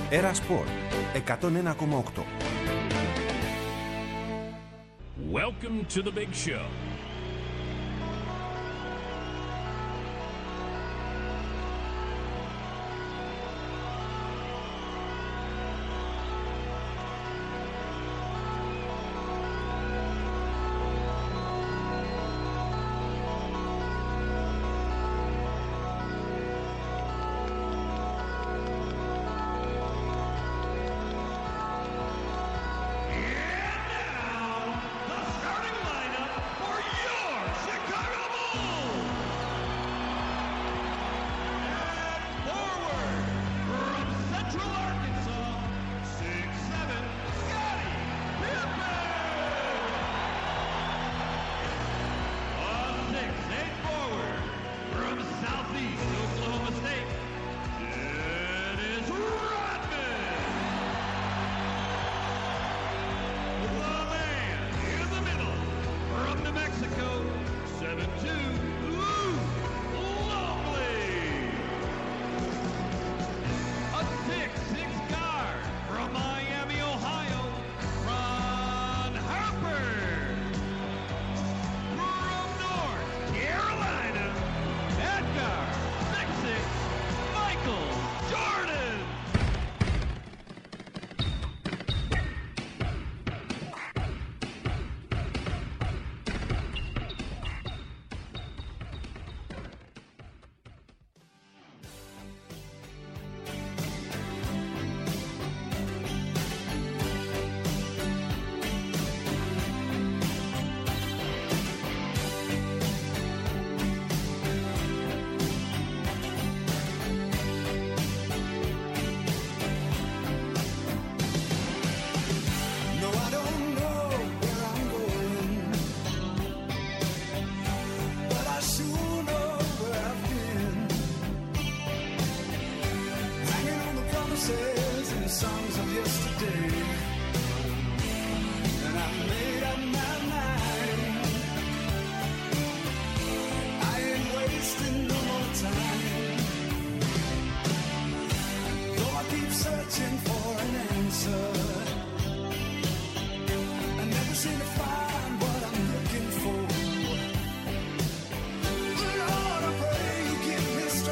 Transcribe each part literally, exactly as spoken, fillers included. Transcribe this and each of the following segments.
Έρα Σπορ εκατόν ένα κόμμα οκτώ. Welcome to the big show.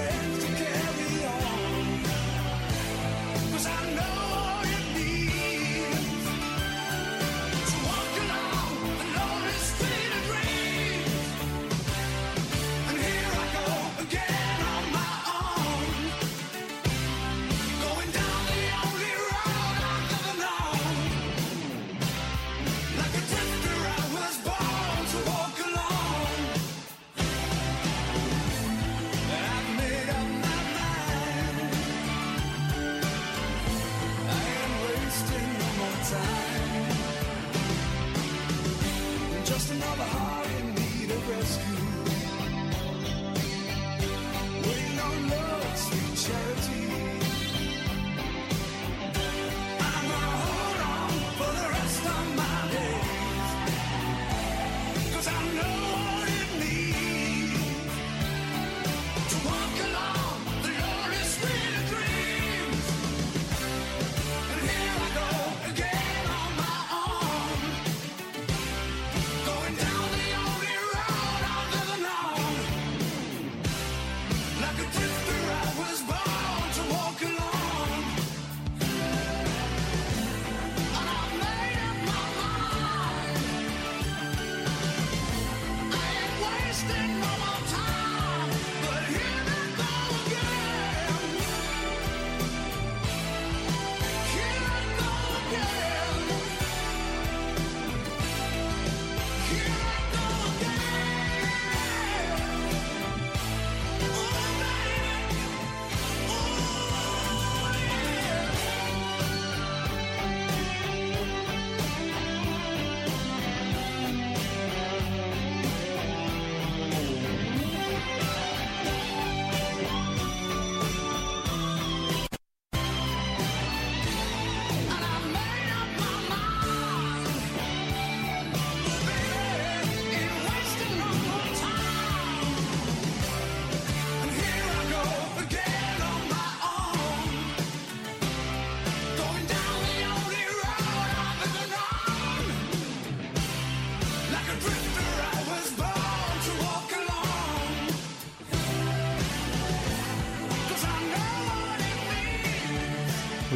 I know you need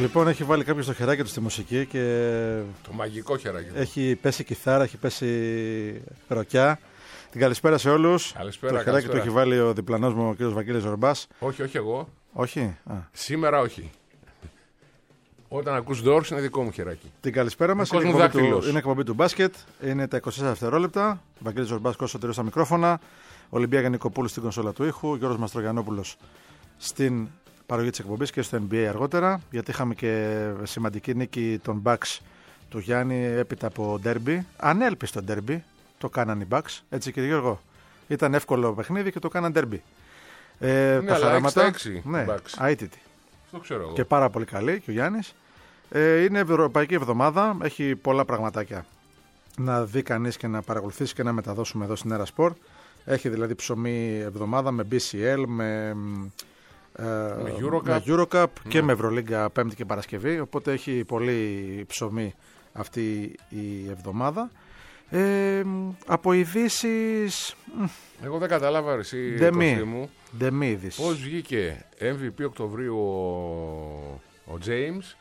Λοιπόν, έχει βάλει κάποιο το χεράκι του στη μουσική και. Το μαγικό χεράκι. Έχει πέσει κιθάρα, έχει πέσει ροκιά. Την καλησπέρα σε όλους. Καλησπέρα. Το χεράκι καλησπέρα. του έχει βάλει ο διπλανός μου, ο κ. Βαγγέλης Ζορμπάς. Όχι, όχι εγώ. Όχι. Α. Σήμερα όχι. Όταν ακούς Doors είναι δικό μου χεράκι. Την καλησπέρα μας. Δικός Είναι, μου εκπομπή του, δάκτυλος. είναι εκπομπή του μπάσκετ. Είναι τα είκοσι τέσσερα δευτερόλεπτα. Βαγγέλης Ζορμπάς, Κώστας Σωτηρίου στα μικρόφωνα. Ολυμπία Γιαννικοπούλου στην κονσόλα του ήχου. Γιώργος Μαστρογιαννόπουλος στην παραγωγή της εκπομπής και στο N B A αργότερα. Γιατί είχαμε και σημαντική νίκη των Bucks του Γιάννη έπειτα από derby. Ανέλπιστο derby. Το κάναν οι Bucks. Έτσι, κύριε Γιώργο. Ήταν εύκολο παιχνίδι και το κάναν derby. Ε, Ναι, τα αλλά χαράματα. έξι στα έξι, Ναι, Bucks. αίτητη. Αυτό ξέρω εγώ. Και πάρα πολύ καλή και ο Γιάννης. Ε, είναι ευρωπαϊκή εβδομάδα. Έχει πολλά πραγματάκια να δει κανείς και να παρακολουθήσει και να μεταδώσουμε εδώ στην Έρα Σπορ. Έχει δηλαδή ψωμί εβδομάδα με μπι σι ελ, με, ε, Με Eurocup. με Eurocup και Ναι. με Ευρωλίγκα Πέμπτη και Παρασκευή. Οπότε έχει πολύ ψωμί αυτή η εβδομάδα. Ε, από ειδήσεις Εγώ δεν κατάλαβα εσύ, Ντεμή. Κωστή μου, Ντεμίδης. πώς βγήκε εμ βι πι Οκτωβρίου ο, ο James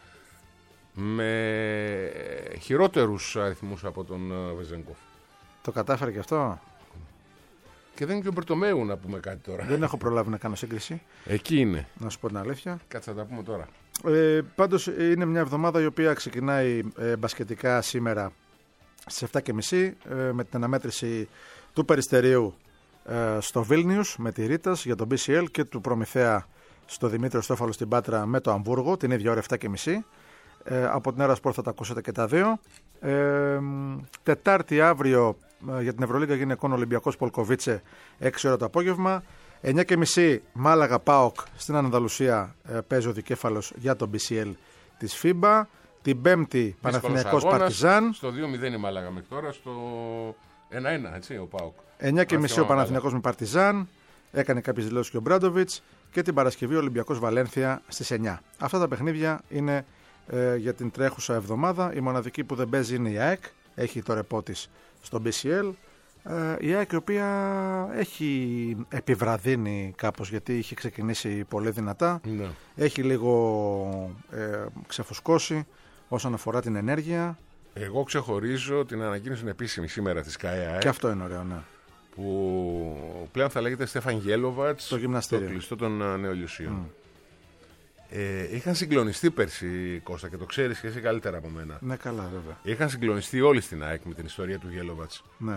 με χειρότερους αριθμούς από τον ε, Βεζένκοφ. Το κατάφερε και αυτό. Και δεν είναι και ο Μπερτομέου να πούμε κάτι τώρα. Δεν έχω προλάβει να κάνω σύγκριση. Εκεί είναι. Να σου πω την αλήθεια. Κάτσε να τα πούμε τώρα. Ε, πάντως είναι μια εβδομάδα η οποία ξεκινάει ε, μπασκετικά σήμερα στις επτά και μισή ε, με την αναμέτρηση του Περιστερίου ε, στο Βίλνιους με τη Ρίτας για τον μπι σι ελ και του Προμηθέα στο Δημήτριο Στόφαλο στην Πάτρα με το Αμβούργο την ίδια ώρα επτά και μισή. Ε, από την Έρα Σπορ θα τα ακούσετε και τα δύο. Ε, Τετάρτη αύριο ε, για την Ευρωλίγκα γυναικών Ολυμπιακός Πολκοβίτσε έξι ώρα το απόγευμα. εννιά και μισή Μάλαγα ΠΑΟΚ στην Ανδαλουσία ε, παίζει ο δικέφαλος για το μπι σι ελ της φίμπα. Την Πέμπτη Παναθηναϊκός Παρτιζάν. Στο δύο μηδέν η Μάλαγα μέχρι τώρα, στο ένα ένα, έτσι, ο ΠΑΟΚ. εννιά και μισή ο Παναθηναϊκός με Παρτιζάν. Έκανε κάποιες δηλώσεις και ο Μπράντοβιτς. Και την Παρασκευή Ολυμπιακός Βαλένθια στις εννιά. Αυτά τα παιχνίδια είναι ε, για την τρέχουσα εβδομάδα. Η μοναδική που δεν παίζει είναι η ΑΕΚ. Έχει το ρεπό της στο μπι σι ελ. Ε, η ΑΕΚ η οποία έχει επιβραδύνει κάπως γιατί είχε ξεκινήσει πολύ δυνατά. Ναι. Έχει λίγο ε, ξεφουσκώσει όσον αφορά την ενέργεια. Εγώ ξεχωρίζω την ανακοίνωση επίσημη σήμερα της ΚΑΕΑ. Και αυτό είναι ωραίο, ναι. Που πλέον θα λέγεται Στέφαν Γέλοβατς Το γυμναστήριο. στο κλειστό των uh, Νεολιουσίων. Mm. Ε, είχαν συγκλονιστεί πέρσι, Κώστα, και το ξέρεις και εσύ καλύτερα από μένα. Ναι, καλά, βέβαια. Είχαν συγκλονιστεί όλοι στην ΑΕΚ με την ιστορία του Γέλοβατς. Ναι.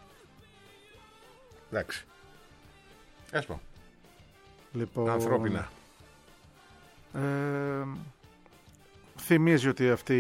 Εντάξει. Ας πω. Λοιπόν, Ανθρώπινα. Ε, θυμίζει ότι αυτή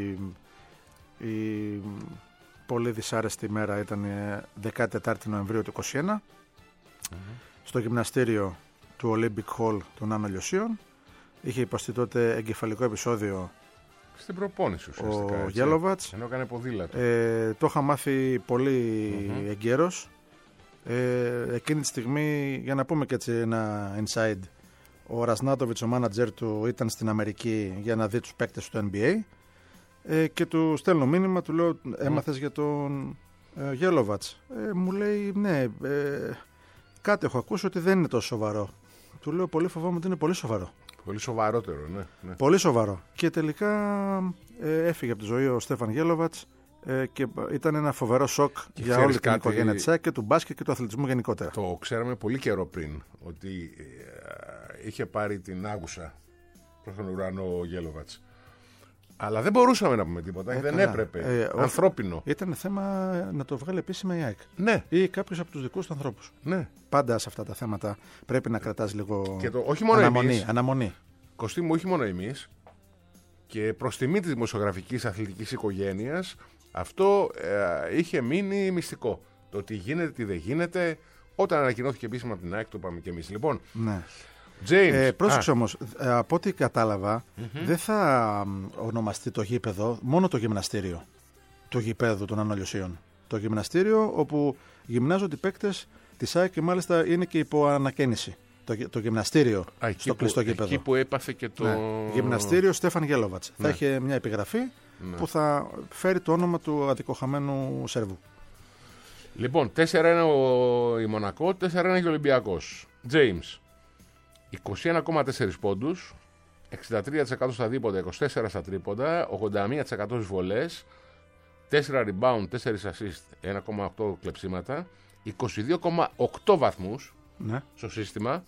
η πολύ δυσάρεστη μέρα ήταν δεκατετάρτη Νοεμβρίου του είκοσι ένα mm-hmm. στο γυμναστήριο του Olympic Hall των Άνω Λιωσίων. Είχε υποστεί τότε εγκεφαλικό επεισόδιο Στην προπόνηση ουσιαστικά. ο Γέλοβατς. Ενώ έκανε ποδήλατο. Ε, το είχα μάθει πολύ Mm-hmm. εγκαίρος. Ε, εκείνη τη στιγμή, για να πούμε και έτσι ένα inside, ο Ρασνάτοβιτς, ο μάνατζερ του, ήταν στην Αμερική για να δει τους παίκτες του N B A ε, και του στέλνω μήνυμα, του λέω έμαθες για τον ε, Γέλοβατς. Ε, μου λέει ναι, ε, κάτι έχω ακούσει ότι δεν είναι τόσο σοβαρό. Του λέω πολύ φοβάμαι ότι είναι πολύ σοβαρό. Πολύ σοβαρότερο, ναι. ναι. Πολύ σοβαρό. Και τελικά ε, έφυγε από τη ζωή ο Στέφαν Γέλοβατς ε, και ήταν ένα φοβερό σοκ Και για ξέρεις όλη την κάτι, οικογένεια της ΑΕΚ και του μπάσκετ και του αθλητισμού γενικότερα. Το ξέραμε πολύ καιρό πριν ότι ε, είχε πάρει την άγουσα προς τον ουρανό ο Γέλοβατς. Αλλά δεν μπορούσαμε να πούμε τίποτα. Ε, δεν καλά. έπρεπε. Ε, Ανθρώπινο. Ήταν θέμα να το βγάλει επίσημα η ΑΕΚ. Ναι, Ή κάποιος από τους δικούς του ανθρώπους. ναι. Πάντα σε αυτά τα θέματα πρέπει να κρατάς λίγο Και το, όχι μόνο αναμονή, εμείς, αναμονή. Κωστή μου, όχι μόνο εμείς, και προς τιμή της δημοσιογραφικής αθλητικής οικογένειας, αυτό ε, είχε μείνει μυστικό. Το τι γίνεται, τι δεν γίνεται. Όταν ανακοινώθηκε επίσημα από την ΑΕΚ, το είπαμε και εμείς. Λοιπόν, Ναι. James. Ε, πρόσεξε Α, όμως, ε, από ό,τι κατάλαβα, Mm-hmm. δεν θα μ, ονομαστεί το γήπεδο, μόνο το γυμναστήριο του γηπέδου των Άνω Λιωσίων. Το γυμναστήριο όπου γυμνάζονται οι παίκτες της ΑΕΚ και μάλιστα είναι και υπό ανακαίνιση. Το, γυ- το γυμναστήριο α, εκεί στο που, κλειστό γήπεδο. εκεί που έπαθε και το... Ναι. Γυμναστήριο Στέφαν Γέλοβατς. Ναι. Θα είχε μια επιγραφή Ναι. που θα φέρει το όνομα του αδικοχαμένου Σέρβου. Λοιπόν, τέσσερα ένα ο... η Μονακό, τέσσερα ένα και ο Ολυμπιακός. James, είκοσι ένα κόμμα τέσσερα πόντους, εξήντα τρία τοις εκατό στα δίποτα, είκοσι τέσσερα στα τρίποντα, ογδόντα ένα τοις εκατό στις βολές, τέσσερα rebound, τέσσερα assist, ένα κόμμα οκτώ κλεψίματα, είκοσι δύο κόμμα οκτώ βαθμούς Ναι. στο σύστημα.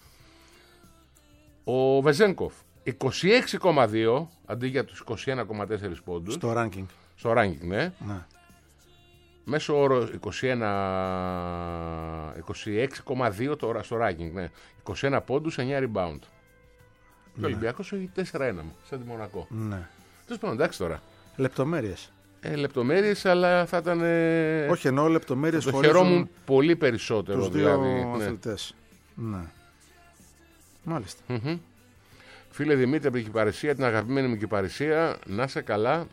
Ο Βεζένκοφ είκοσι έξι κόμμα δύο αντί για τους είκοσι ένα κόμμα τέσσερα πόντους. Στο ranking. Στο ranking, ναι. Ναι. Μέσο όρο είκοσι ένα, είκοσι έξι κόμμα δύο τώρα στο ranking, ναι. είκοσι ένα πόντους, εννιά rebound. Και ο Ολυμπιακός έχει τέσσερα ένα, σαν τη Μονακό. Ναι. Τέλος πάντων, εντάξει τώρα. Λεπτομέρειες. Ε, λεπτομέρειες, αλλά θα ήταν. Ε... Όχι, εννοώ λεπτομέρειες το χωρίζουν χαιρόμουν πολύ περισσότερο. τους δύο δηλαδή, αθλητές. Ναι. ναι. Μάλιστα. Mm-hmm. Φίλε Δημήτρη από την Κυπαρισία, την αγαπημένη μου Κυπαρισία, να είσαι καλά.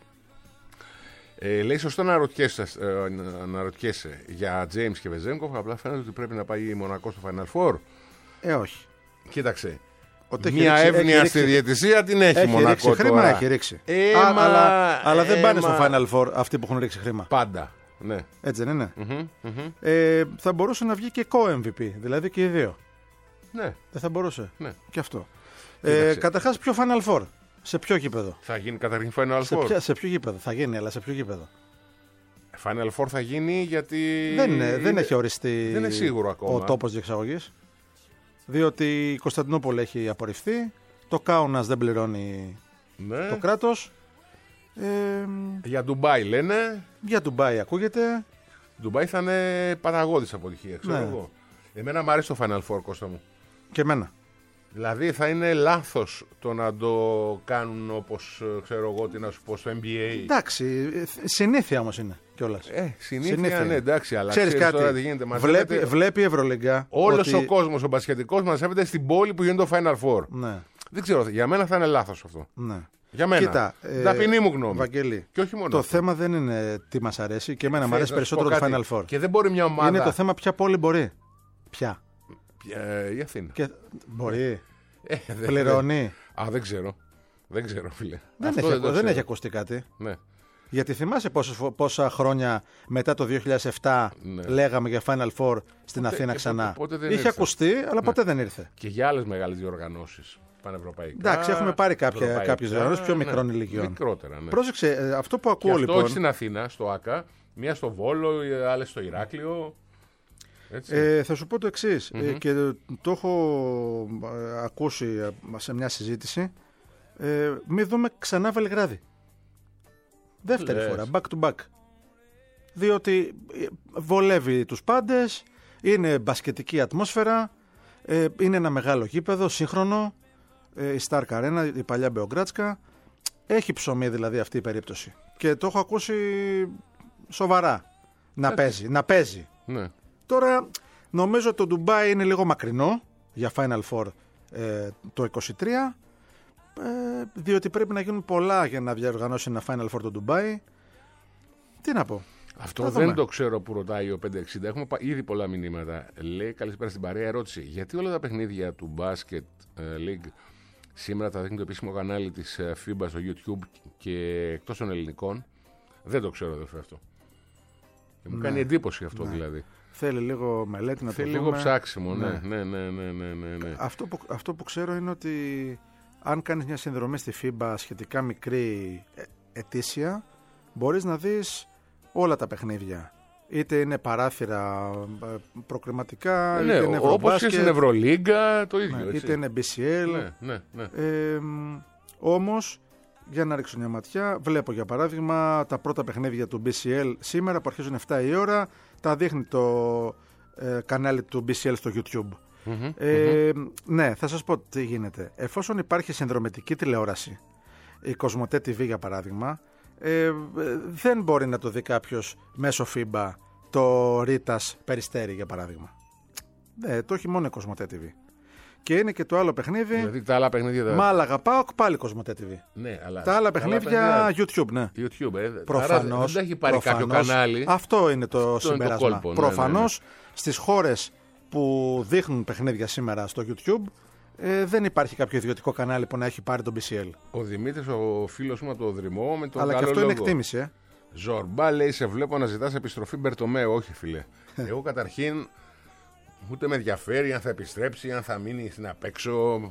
Ε, λέει σωστό να ρωτιέσαι, ε, να ρωτιέσαι για James και Βεζένκοφ, απλά φαίνεται ότι πρέπει να πάει η Μονακό στο Final Four. Ε, όχι. Κοίταξε. Ότι Μια ρίξει, εύνοια στη διαιτησία την έχει, έχει Μονακό ρίξει τώρα. χρήμα, έχει ρίξει. Ε, Α, μα, αλλά, αλλά δεν ε, πάνε μα... στο Final Four αυτοί που έχουν ρίξει χρήμα. Πάντα. Ναι. Έτσι δεν είναι. Mm-hmm, mm-hmm. Ε, θα μπορούσε να βγει και co-εμ βι πι, δηλαδή και οι δύο. Ναι. Δεν θα μπορούσε. Ναι. Και αυτό. Ε, καταρχάς, ποιο Final Four, σε ποιο γήπεδο. Θα γίνει καταρχήν Final Four. Σε, ποια, σε ποιο γήπεδο θα γίνει, αλλά σε ποιο γήπεδο. Final Four θα γίνει γιατί. Δεν, είναι, δεν έχει οριστεί δεν είναι σίγουρο ακόμα. ο τόπος διεξαγωγής. Διότι η Κωνσταντινούπολη έχει απορριφθεί. Το Κάουνας δεν πληρώνει ναι. το κράτος. Ε, για Ντουμπάι λένε. Για Ντουμπάι ακούγεται. Ντουμπάι θα είναι παταγώδης αποτυχία, ξέρω ναι. εγώ. Εμένα μου αρέσει το Final Four, Κώστα μου. Και εμένα. Δηλαδή θα είναι λάθος το να το κάνουν όπως ξέρω εγώ τι να σου πω στο N B A. Εντάξει, συνήθεια όμως είναι κιόλας. Ε, συνήθεια, συνήθεια. Ναι, εντάξει, αλλά ξέρεις ξέρεις κάτι, τώρα τι γίνεται. βλέπει, βλέπει η Ευρωλίγκα. Όλος ότι... ο κόσμος, ο μπασκετικός μαζεύεται στην πόλη που γίνεται το Final Four. Ναι. Δεν ξέρω, για μένα θα είναι λάθος αυτό. Ναι. Για μένα. Κοίτα, ε, ταπεινή μου γνώμη. Βαγγέλη, και όχι μόνο το αυτό. θέμα δεν είναι τι μας αρέσει και εμένα μου αρέσει περισσότερο το Final Four. Και δεν μπορεί μια ομάδα. Είναι το θέμα ποια πόλη μπορεί. Ποια. Ε, η Αθήνα. Και... Μπορεί. Ε, δε, Πληρώνει. Δε. Α, δεν ξέρω. Δεν ξέρω, φίλε. Δεν, έχει, δεν, δεν έχει ακουστεί κάτι. Ναι. Γιατί θυμάσαι πόσα, πόσα χρόνια μετά το δύο χιλιάδες επτά ναι. λέγαμε για Final Four στην ποτέ, Αθήνα ξανά. Ποτέ, ποτέ δεν Είχε ήρθε. ακουστεί, αλλά ναι. ποτέ δεν ήρθε. Και για άλλες μεγάλες διοργανώσεις πανευρωπαϊκά. Εντάξει, έχουμε πάρει κάποιες διοργανώσεις πιο μικρών ναι. ηλικιών. Μικρότερα, ναι. Πρόσεξε, αυτό που ακούω και λοιπόν. Αυτό όχι στην Αθήνα, στο ΆΚΑ, μία στο Βόλο, άλλες στο Ηράκλειο. Ε, θα σου πω το εξής, mm-hmm. ε, και το έχω ακούσει σε μια συζήτηση. Ε, μην δούμε ξανά Βελιγράδι. Δεύτερη Λες. φορά, back to back. Διότι βολεύει τους πάντες, είναι μπασκετική ατμόσφαιρα, ε, είναι ένα μεγάλο γήπεδο, σύγχρονο, ε, η Stark Arena, η παλιά Μπεογκράτσκα. Έχει ψωμί δηλαδή αυτή η περίπτωση. Και το έχω ακούσει σοβαρά να Έτσι. παίζει. Να παίζει. Ναι. Τώρα νομίζω ότι το Ντουμπάι είναι λίγο μακρινό για Final Four ε, το είκοσι τρία. Ε, διότι πρέπει να γίνουν πολλά για να διοργανώσει ένα Final Four το Ντουμπάι. Τι να πω. Αυτό δεν δούμε. Το ξέρω που ρωτάει ο πεντακόσια εξήντα. Έχουμε ήδη πολλά μηνύματα. Λέει καλησπέρα στην παρέα. Ερώτηση. Γιατί όλα τα παιχνίδια του Basket League σήμερα τα δείχνει το επίσημο κανάλι της φίμπα στο YouTube και εκτός των ελληνικών? Δεν το ξέρω αδερφέ αυτό. Ναι. Μου κάνει εντύπωση αυτό ναι. δηλαδή. Θέλει λίγο μελέτη να Θέλει το λίγο δούμε. ψάξιμο. Ναι. Ναι, ναι, ναι, ναι, ναι, ναι. Αυτό, που, αυτό που ξέρω είναι ότι αν κάνεις μια συνδρομή στη φίμπα σχετικά μικρή ετήσια, μπορείς να δεις όλα τα παιχνίδια. Είτε είναι παράθυρα προκριματικά, ναι, είτε είναι Ευρωμπάσκετ. Όπως και στην Ευρωλίγκα, το ίδιο. Ναι, έτσι. Είτε είναι μπι σι ελ. Ναι, ναι, ναι. Ε, όμως, για να ρίξω μια ματιά, βλέπω για παράδειγμα τα πρώτα παιχνίδια του μπι σι ελ σήμερα που αρχίζουν επτά η ώρα, τα δείχνει το ε, κανάλι του μπι σι ελ στο YouTube. Mm-hmm, ε, mm-hmm. Ναι, θα σας πω τι γίνεται. Εφόσον υπάρχει συνδρομητική τηλεόραση, η Κοσμοτέ τι βι για παράδειγμα, ε, δεν μπορεί να το δει κάποιος μέσω φίμπα το Ρίτας Περιστέρι για παράδειγμα. Ναι, το έχει μόνο η Κοσμοτέ τι βι. Και είναι και το άλλο παιχνίδι. Δηλαδή τα άλλα παιχνίδια. Δεν... Μάλαγα ΠΑΟΚ πάλι Κοσμοτέ τι βι. Ναι, αλλά... Τα άλλα παιχνίδια YouTube, ναι. YouTube, ε. Προφανώς. Δεν έχει πάρει κάποιο κανάλι. Αυτό είναι το αυτό συμπέρασμα. Είναι το κόλπο, Προφανώς ναι, ναι, ναι. στις χώρες που δείχνουν παιχνίδια σήμερα στο YouTube ε, δεν υπάρχει κάποιο ιδιωτικό κανάλι που να έχει πάρει τον μπι σι ελ. Ο Δημήτρης, ο φίλος μου από το Δρυμό, με τον Αλλά καλό και αυτό λόγο. είναι εκτίμηση, ε. Ζορμπά λέει: σε βλέπω να ζητάς επιστροφή Μπερτομέου. Όχι, φίλε. Εγώ καταρχήν ούτε με ενδιαφέρει αν θα επιστρέψει, αν θα μείνει στην απ' έξω.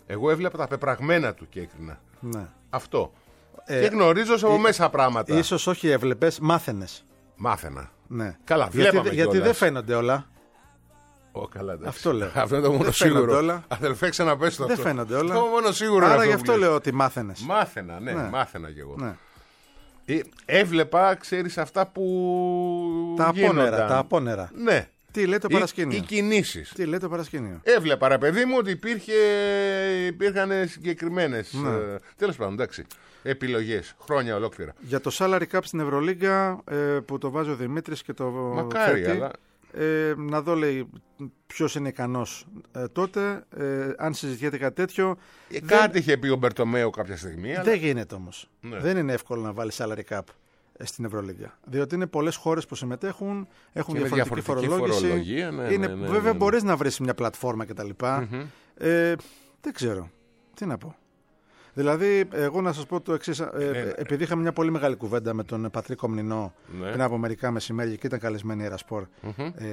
Εγώ έβλεπα τα πεπραγμένα του και έκρινα. Ναι. Αυτό. Ε, και γνωρίζω από ε, μέσα πράγματα. Ίσως όχι έβλεπες, μάθαινες. Μάθαινα. Ναι. Καλά, γιατί, βλέπαμε γιατί κιόλας. δεν φαίνονται όλα. Ω, καλά, Αυτό λέω. Αυτό είναι το μόνο Δεν σίγουρο. φαίνονται όλα. Αδελφέ, ξαναπες το Δεν αυτό. φαίνονται όλα. Αυτό μόνο σίγουρο. Άρα είναι γι' που αυτό λες. λέω ότι μάθαινες. Μάθαινα, ναι, Ναι. μάθαινα κι εγώ. Ναι. Ε, έβλεπα, ξέρεις, αυτά που. Τα γίνονταν. απόνερα, τα απόνερα. Ναι. Τι λέει το Οι, παρασκήνιο. οι κινήσεις. Τι λέει το παρασκήνιο. Έβλεπα, ρε παιδί μου, ότι υπήρχε, υπήρχαν συγκεκριμένες. Ναι. Ε, τέλος πάντων, εντάξει. Επιλογές. Χρόνια ολόκληρα. Για το salary cap στην Ευρωλίγκα ε, που το βάζει ο Δημήτρης και το Μακάρι, θέτει, αλλά. ε, να δω, λέει, ποιος είναι ικανός ε, τότε, ε, αν συζητιέται κάτι τέτοιο. Ε, δεν, κάτι είχε πει ο Μπερτομέο κάποια στιγμή. Αλλά. δεν γίνεται όμως. Ναι. Δεν είναι εύκολο να βάλει salary cap ε, στην Ευρωλίγκα. Διότι είναι πολλές χώρες που συμμετέχουν, έχουν Και με διαφορετική, διαφορετική φορολόγηση. φορολογία, ναι, είναι, ναι, ναι, βέβαια ναι, ναι. μπορείς να βρεις μια πλατφόρμα κτλ. Μμμ. Ε, δεν ξέρω. Τι να πω. Δηλαδή, εγώ να σας πω το εξής. Ε, Ναι. επειδή είχαμε μια πολύ μεγάλη κουβέντα με τον Πατρίκο Μνηνό Ναι. πριν από μερικά μεσημέρια και ήταν καλεσμένη η Ερασπορ Μμμ. ε,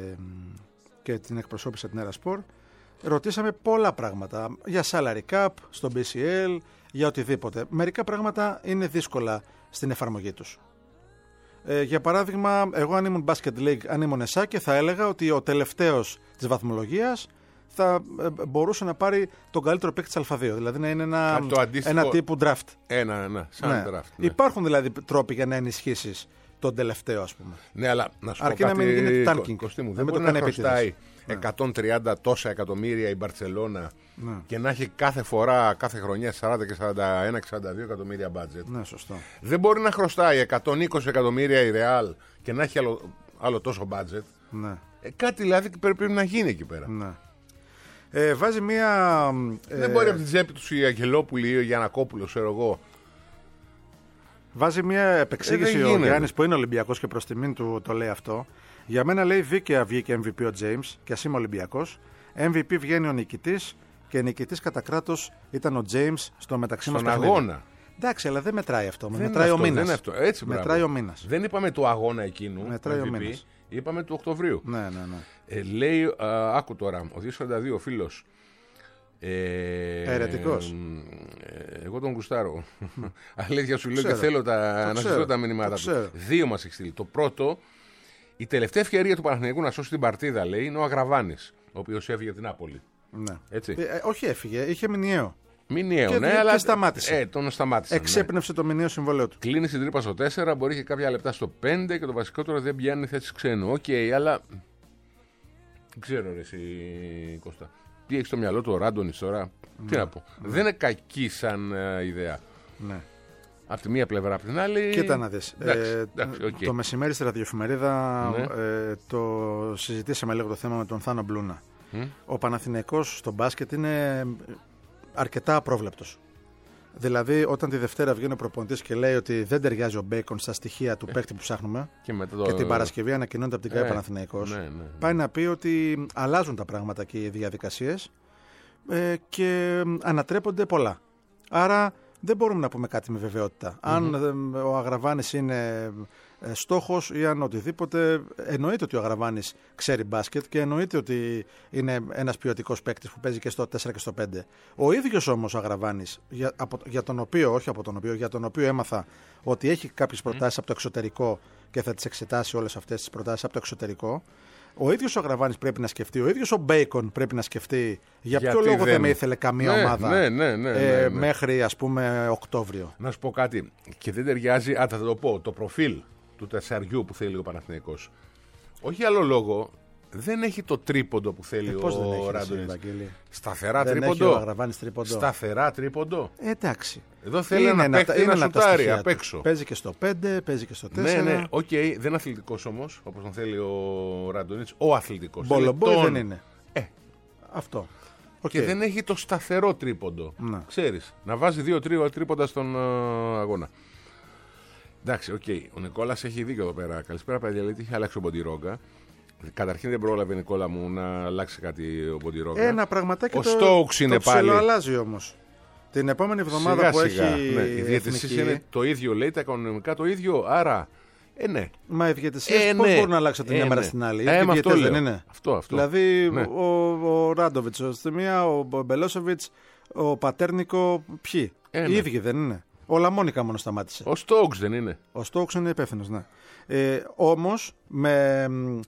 και την εκπροσώπησε την Ερασπορ, ρωτήσαμε πολλά πράγματα για salary cap, στο μπι σι ελ, για οτιδήποτε. Μερικά πράγματα είναι δύσκολα στην εφαρμογή τους. Ε, για παράδειγμα, εγώ αν ήμουν Basket League, αν ήμουν εσάκε, θα έλεγα ότι ο τελευταίος της βαθμολογίας θα ε, μπορούσε να πάρει τον καλύτερο παίκτη της Α2. Δηλαδή να είναι ένα, Από το αντίστοιχο- ένα τύπου draft. Ένα, ένα, σαν Ναι. draft. Ναι. Υπάρχουν δηλαδή τρόποι για να ενισχύσεις τον τελευταίο, ας πούμε. Ναι, αλλά να σου Αρκεί πω να κάτι, μην γίνεται Κω- tanking. Κωστή μου, Να δεν μην μπορεί το να κάνει χρωστάει επίτηδες. Ναι. εκατόν τριάντα τόσα εκατομμύρια η Μπαρτσελώνα Ναι. και να έχει κάθε φορά, κάθε χρονιά σαράντα και σαράντα ένα και σαράντα δύο εκατομμύρια budget. Ναι, σωστό. Δεν μπορεί να χρωστάει εκατόν είκοσι εκατομμύρια η Real και να έχει άλλο, άλλο τόσο budget. Ναι. Ε, κάτι δηλαδή πρέπει, πρέπει να γίνει εκεί πέρα. Ναι. Ε, βάζει μία. Ε, Δεν μπορεί από την τσέπη του η Αγγελόπουλη ή ο Γιαννακόπουλος, ξέρω εγώ. Βάζει μια επεξήγηση Ε, δεν ο γίνεται. Γιάννης που είναι Ολυμπιακός και προς τιμήν του το λέει αυτό. Για μένα λέει δίκαια βγήκε εμ βι πι ο James και ας είμαι Ολυμπιακός. εμ βι πι βγαίνει ο νικητής και νικητής κατά κράτος ήταν ο James στο μεταξύ μας Στον παιχνίδι. αγώνα. Εντάξει, αλλά δεν μετράει αυτό. Δεν μετράει είναι ο αυτό, μήνας. δεν είναι αυτό. Έτσι, μπράβο. μετράει ο μήνας. Δεν είπαμε του αγώνα εκείνου. Μετράει ο εμ βι πι, μήνας. είπαμε του Οκτωβρίου. Ναι, ναι, ναι. Ε, λέει, α, άκου τώρα, ο δύο σαράντα δύο φίλος. Ε, Αιρετικός. ε, εγώ τον γουστάρω. Αλήθεια σου λέω και ξέρω. θέλω τα, Το να ξέρω. σας δω τα Το μηνύματα του. ξέρω. Δύο μας έχει στείλει. Το πρώτο, η τελευταία ευκαιρία του Παναθηναϊκού να σώσει την παρτίδα, λέει, είναι ο Αγραβάνης, ο οποίος έφυγε από την Νάπολη. ναι. Έτσι. Ε, ε, όχι, έφυγε, είχε μηνιαίο. Μηνιαίο, και ναι, δι- αλλά. και σταμάτησε. Ε, τον σταμάτησε. Ναι. Εξέπνευσε το μηνιαίο συμβόλαιο του. Κλείνει στην τρύπα στο τέσσερα, μπορεί και κάποια λεπτά στο πέντε και το βασικότερο δεν πιάνει θέση ξένου. Οκ, okay, αλλά. Δεν ξέρω, ρε, εσύ, Κώστα. Τι έχει στο μυαλό του ο Ράντονης τώρα. Τι να πω. Δεν είναι κακή σαν ε, ιδέα. Ναι. Από τη μία πλευρά, από την άλλη. Κοίτα να δεις. Εντάξει, Ε, εντάξει, οκ. Το μεσημέρι στη ραδιοφημερίδα Ναι. ε, το συζητήσαμε λίγο το θέμα με τον Θάνο Μπλούνα. Μμ. Ο Παναθηναϊκός στο μπάσκετ είναι αρκετά απρόβλεπτος. Δηλαδή, όταν τη Δευτέρα βγαίνει ο προπονητής και λέει ότι δεν ταιριάζει ο Μπέικον στα στοιχεία του παίκτη που ψάχνουμε Και, μετά το... και την Παρασκευή ανακοινώνεται από την ΚΑΕ Ε, Παναθηναϊκός, ναι, ναι, ναι. πάει να πει ότι αλλάζουν τα πράγματα και οι διαδικασίες ε, και ανατρέπονται πολλά. Άρα δεν μπορούμε να πούμε κάτι με βεβαιότητα. Αν ε, ο Αγραβάνης είναι ε, στόχος ή αν οτιδήποτε, εννοείται ότι ο Αγραβάνης ξέρει μπάσκετ και εννοείται ότι είναι ένας ποιοτικός παίκτης που παίζει και στο τέσσερα και στο πέντε. Ο ίδιος όμως ο Αγραβάνης, για, από, για τον οποίο, όχι από τον οποίο, για τον οποίο έμαθα ότι έχει κάποιες προτάσεις από το εξωτερικό και θα τις εξετάσει όλες αυτές τις προτάσεις από το εξωτερικό, ο ίδιος ο Αγραβάνης πρέπει να σκεφτεί, ο ίδιος ο Μπέικον πρέπει να σκεφτεί για ποιο Γιατί λόγο δεν, δεν με ήθελε καμία Ναι, ομάδα ναι, ναι, ναι, ε, ναι, ναι. μέχρι ας πούμε Οκτώβριο. Να σου πω κάτι. Και δεν ταιριάζει, α, θα το πω, το προφίλ του τεσσαριού που θέλει ο Παναθηναϊκός. Όχι άλλο λόγο, δεν έχει το τρίποντο που θέλει Ε, πώς δεν έχει, ο εσύ, Ράντονης. Ευαγγέλη? Σταθερά Δεν τρίποντο. έχει ο Αγραβάνης τρίποντο. Σταθερά τρίποντο. Ε, εντάξει. Εδώ θέλει ένα ένα- παίκτη να ένα από τα σουτάρει στοιχεία απ' του. έξω. Παίζει και στο πέντε, παίζει και στο Ναι, τέσσερα. ναι, οκ, δεν είναι αθλητικός όμως, όπως τον θέλει ο Ράντονης. Ο αθλητικός. Μπολομπόι Θέλει τον- δεν είναι. Ε, Αυτό. Οκ. και δεν έχει το σταθερό τρίποντο. Ναι. Ξέρεις, να βάζει δύο-τρία τρίποντα στον ε, αγώνα. Εντάξει, οκ. Ο Νικόλας έχει δίκιο εδώ πέρα. Καλησπέρα, παιδιά. Λέει ότι είχε αλλάξει ο Μποντιρόγκα. Καταρχήν δεν πρόλαβε, Νικόλα μου, να αλλάξει κάτι ο Μποντιρόγκα. Ένα πραγματάκι Ο το, Στόουξ είναι το πάλι. ψιλοαλλάζει όμως. Την επόμενη εβδομάδα Σιγά, που σιγά. έχει Ναι, οι η διαιτησίες εθνική, είναι το ίδιο, λέει, τα οικονομικά το ίδιο. Άρα, ε, ναι. μα οι διαιτησίες Ε, πώς ναι. μπορούν να αλλάξουν την Ε, μια μέρα ναι. στην άλλη. Ε, Οι μα αυτό διαιτές δεν λέω. είναι. Αυτό, αυτό. Δηλαδή Ναι. ο, ο Ράντοβιτς στη μία, ο Μπελόσεβιτς, ο Πατέρνικο, ποιοι. Ε, Οι ναι. ίδιοι δεν είναι. Ο Λαμόνικα μόνο σταμάτησε. Ο Στόξ δεν είναι. Ο Στόξ είναι υπεύθυνος, ναι. Ε, όμως, με,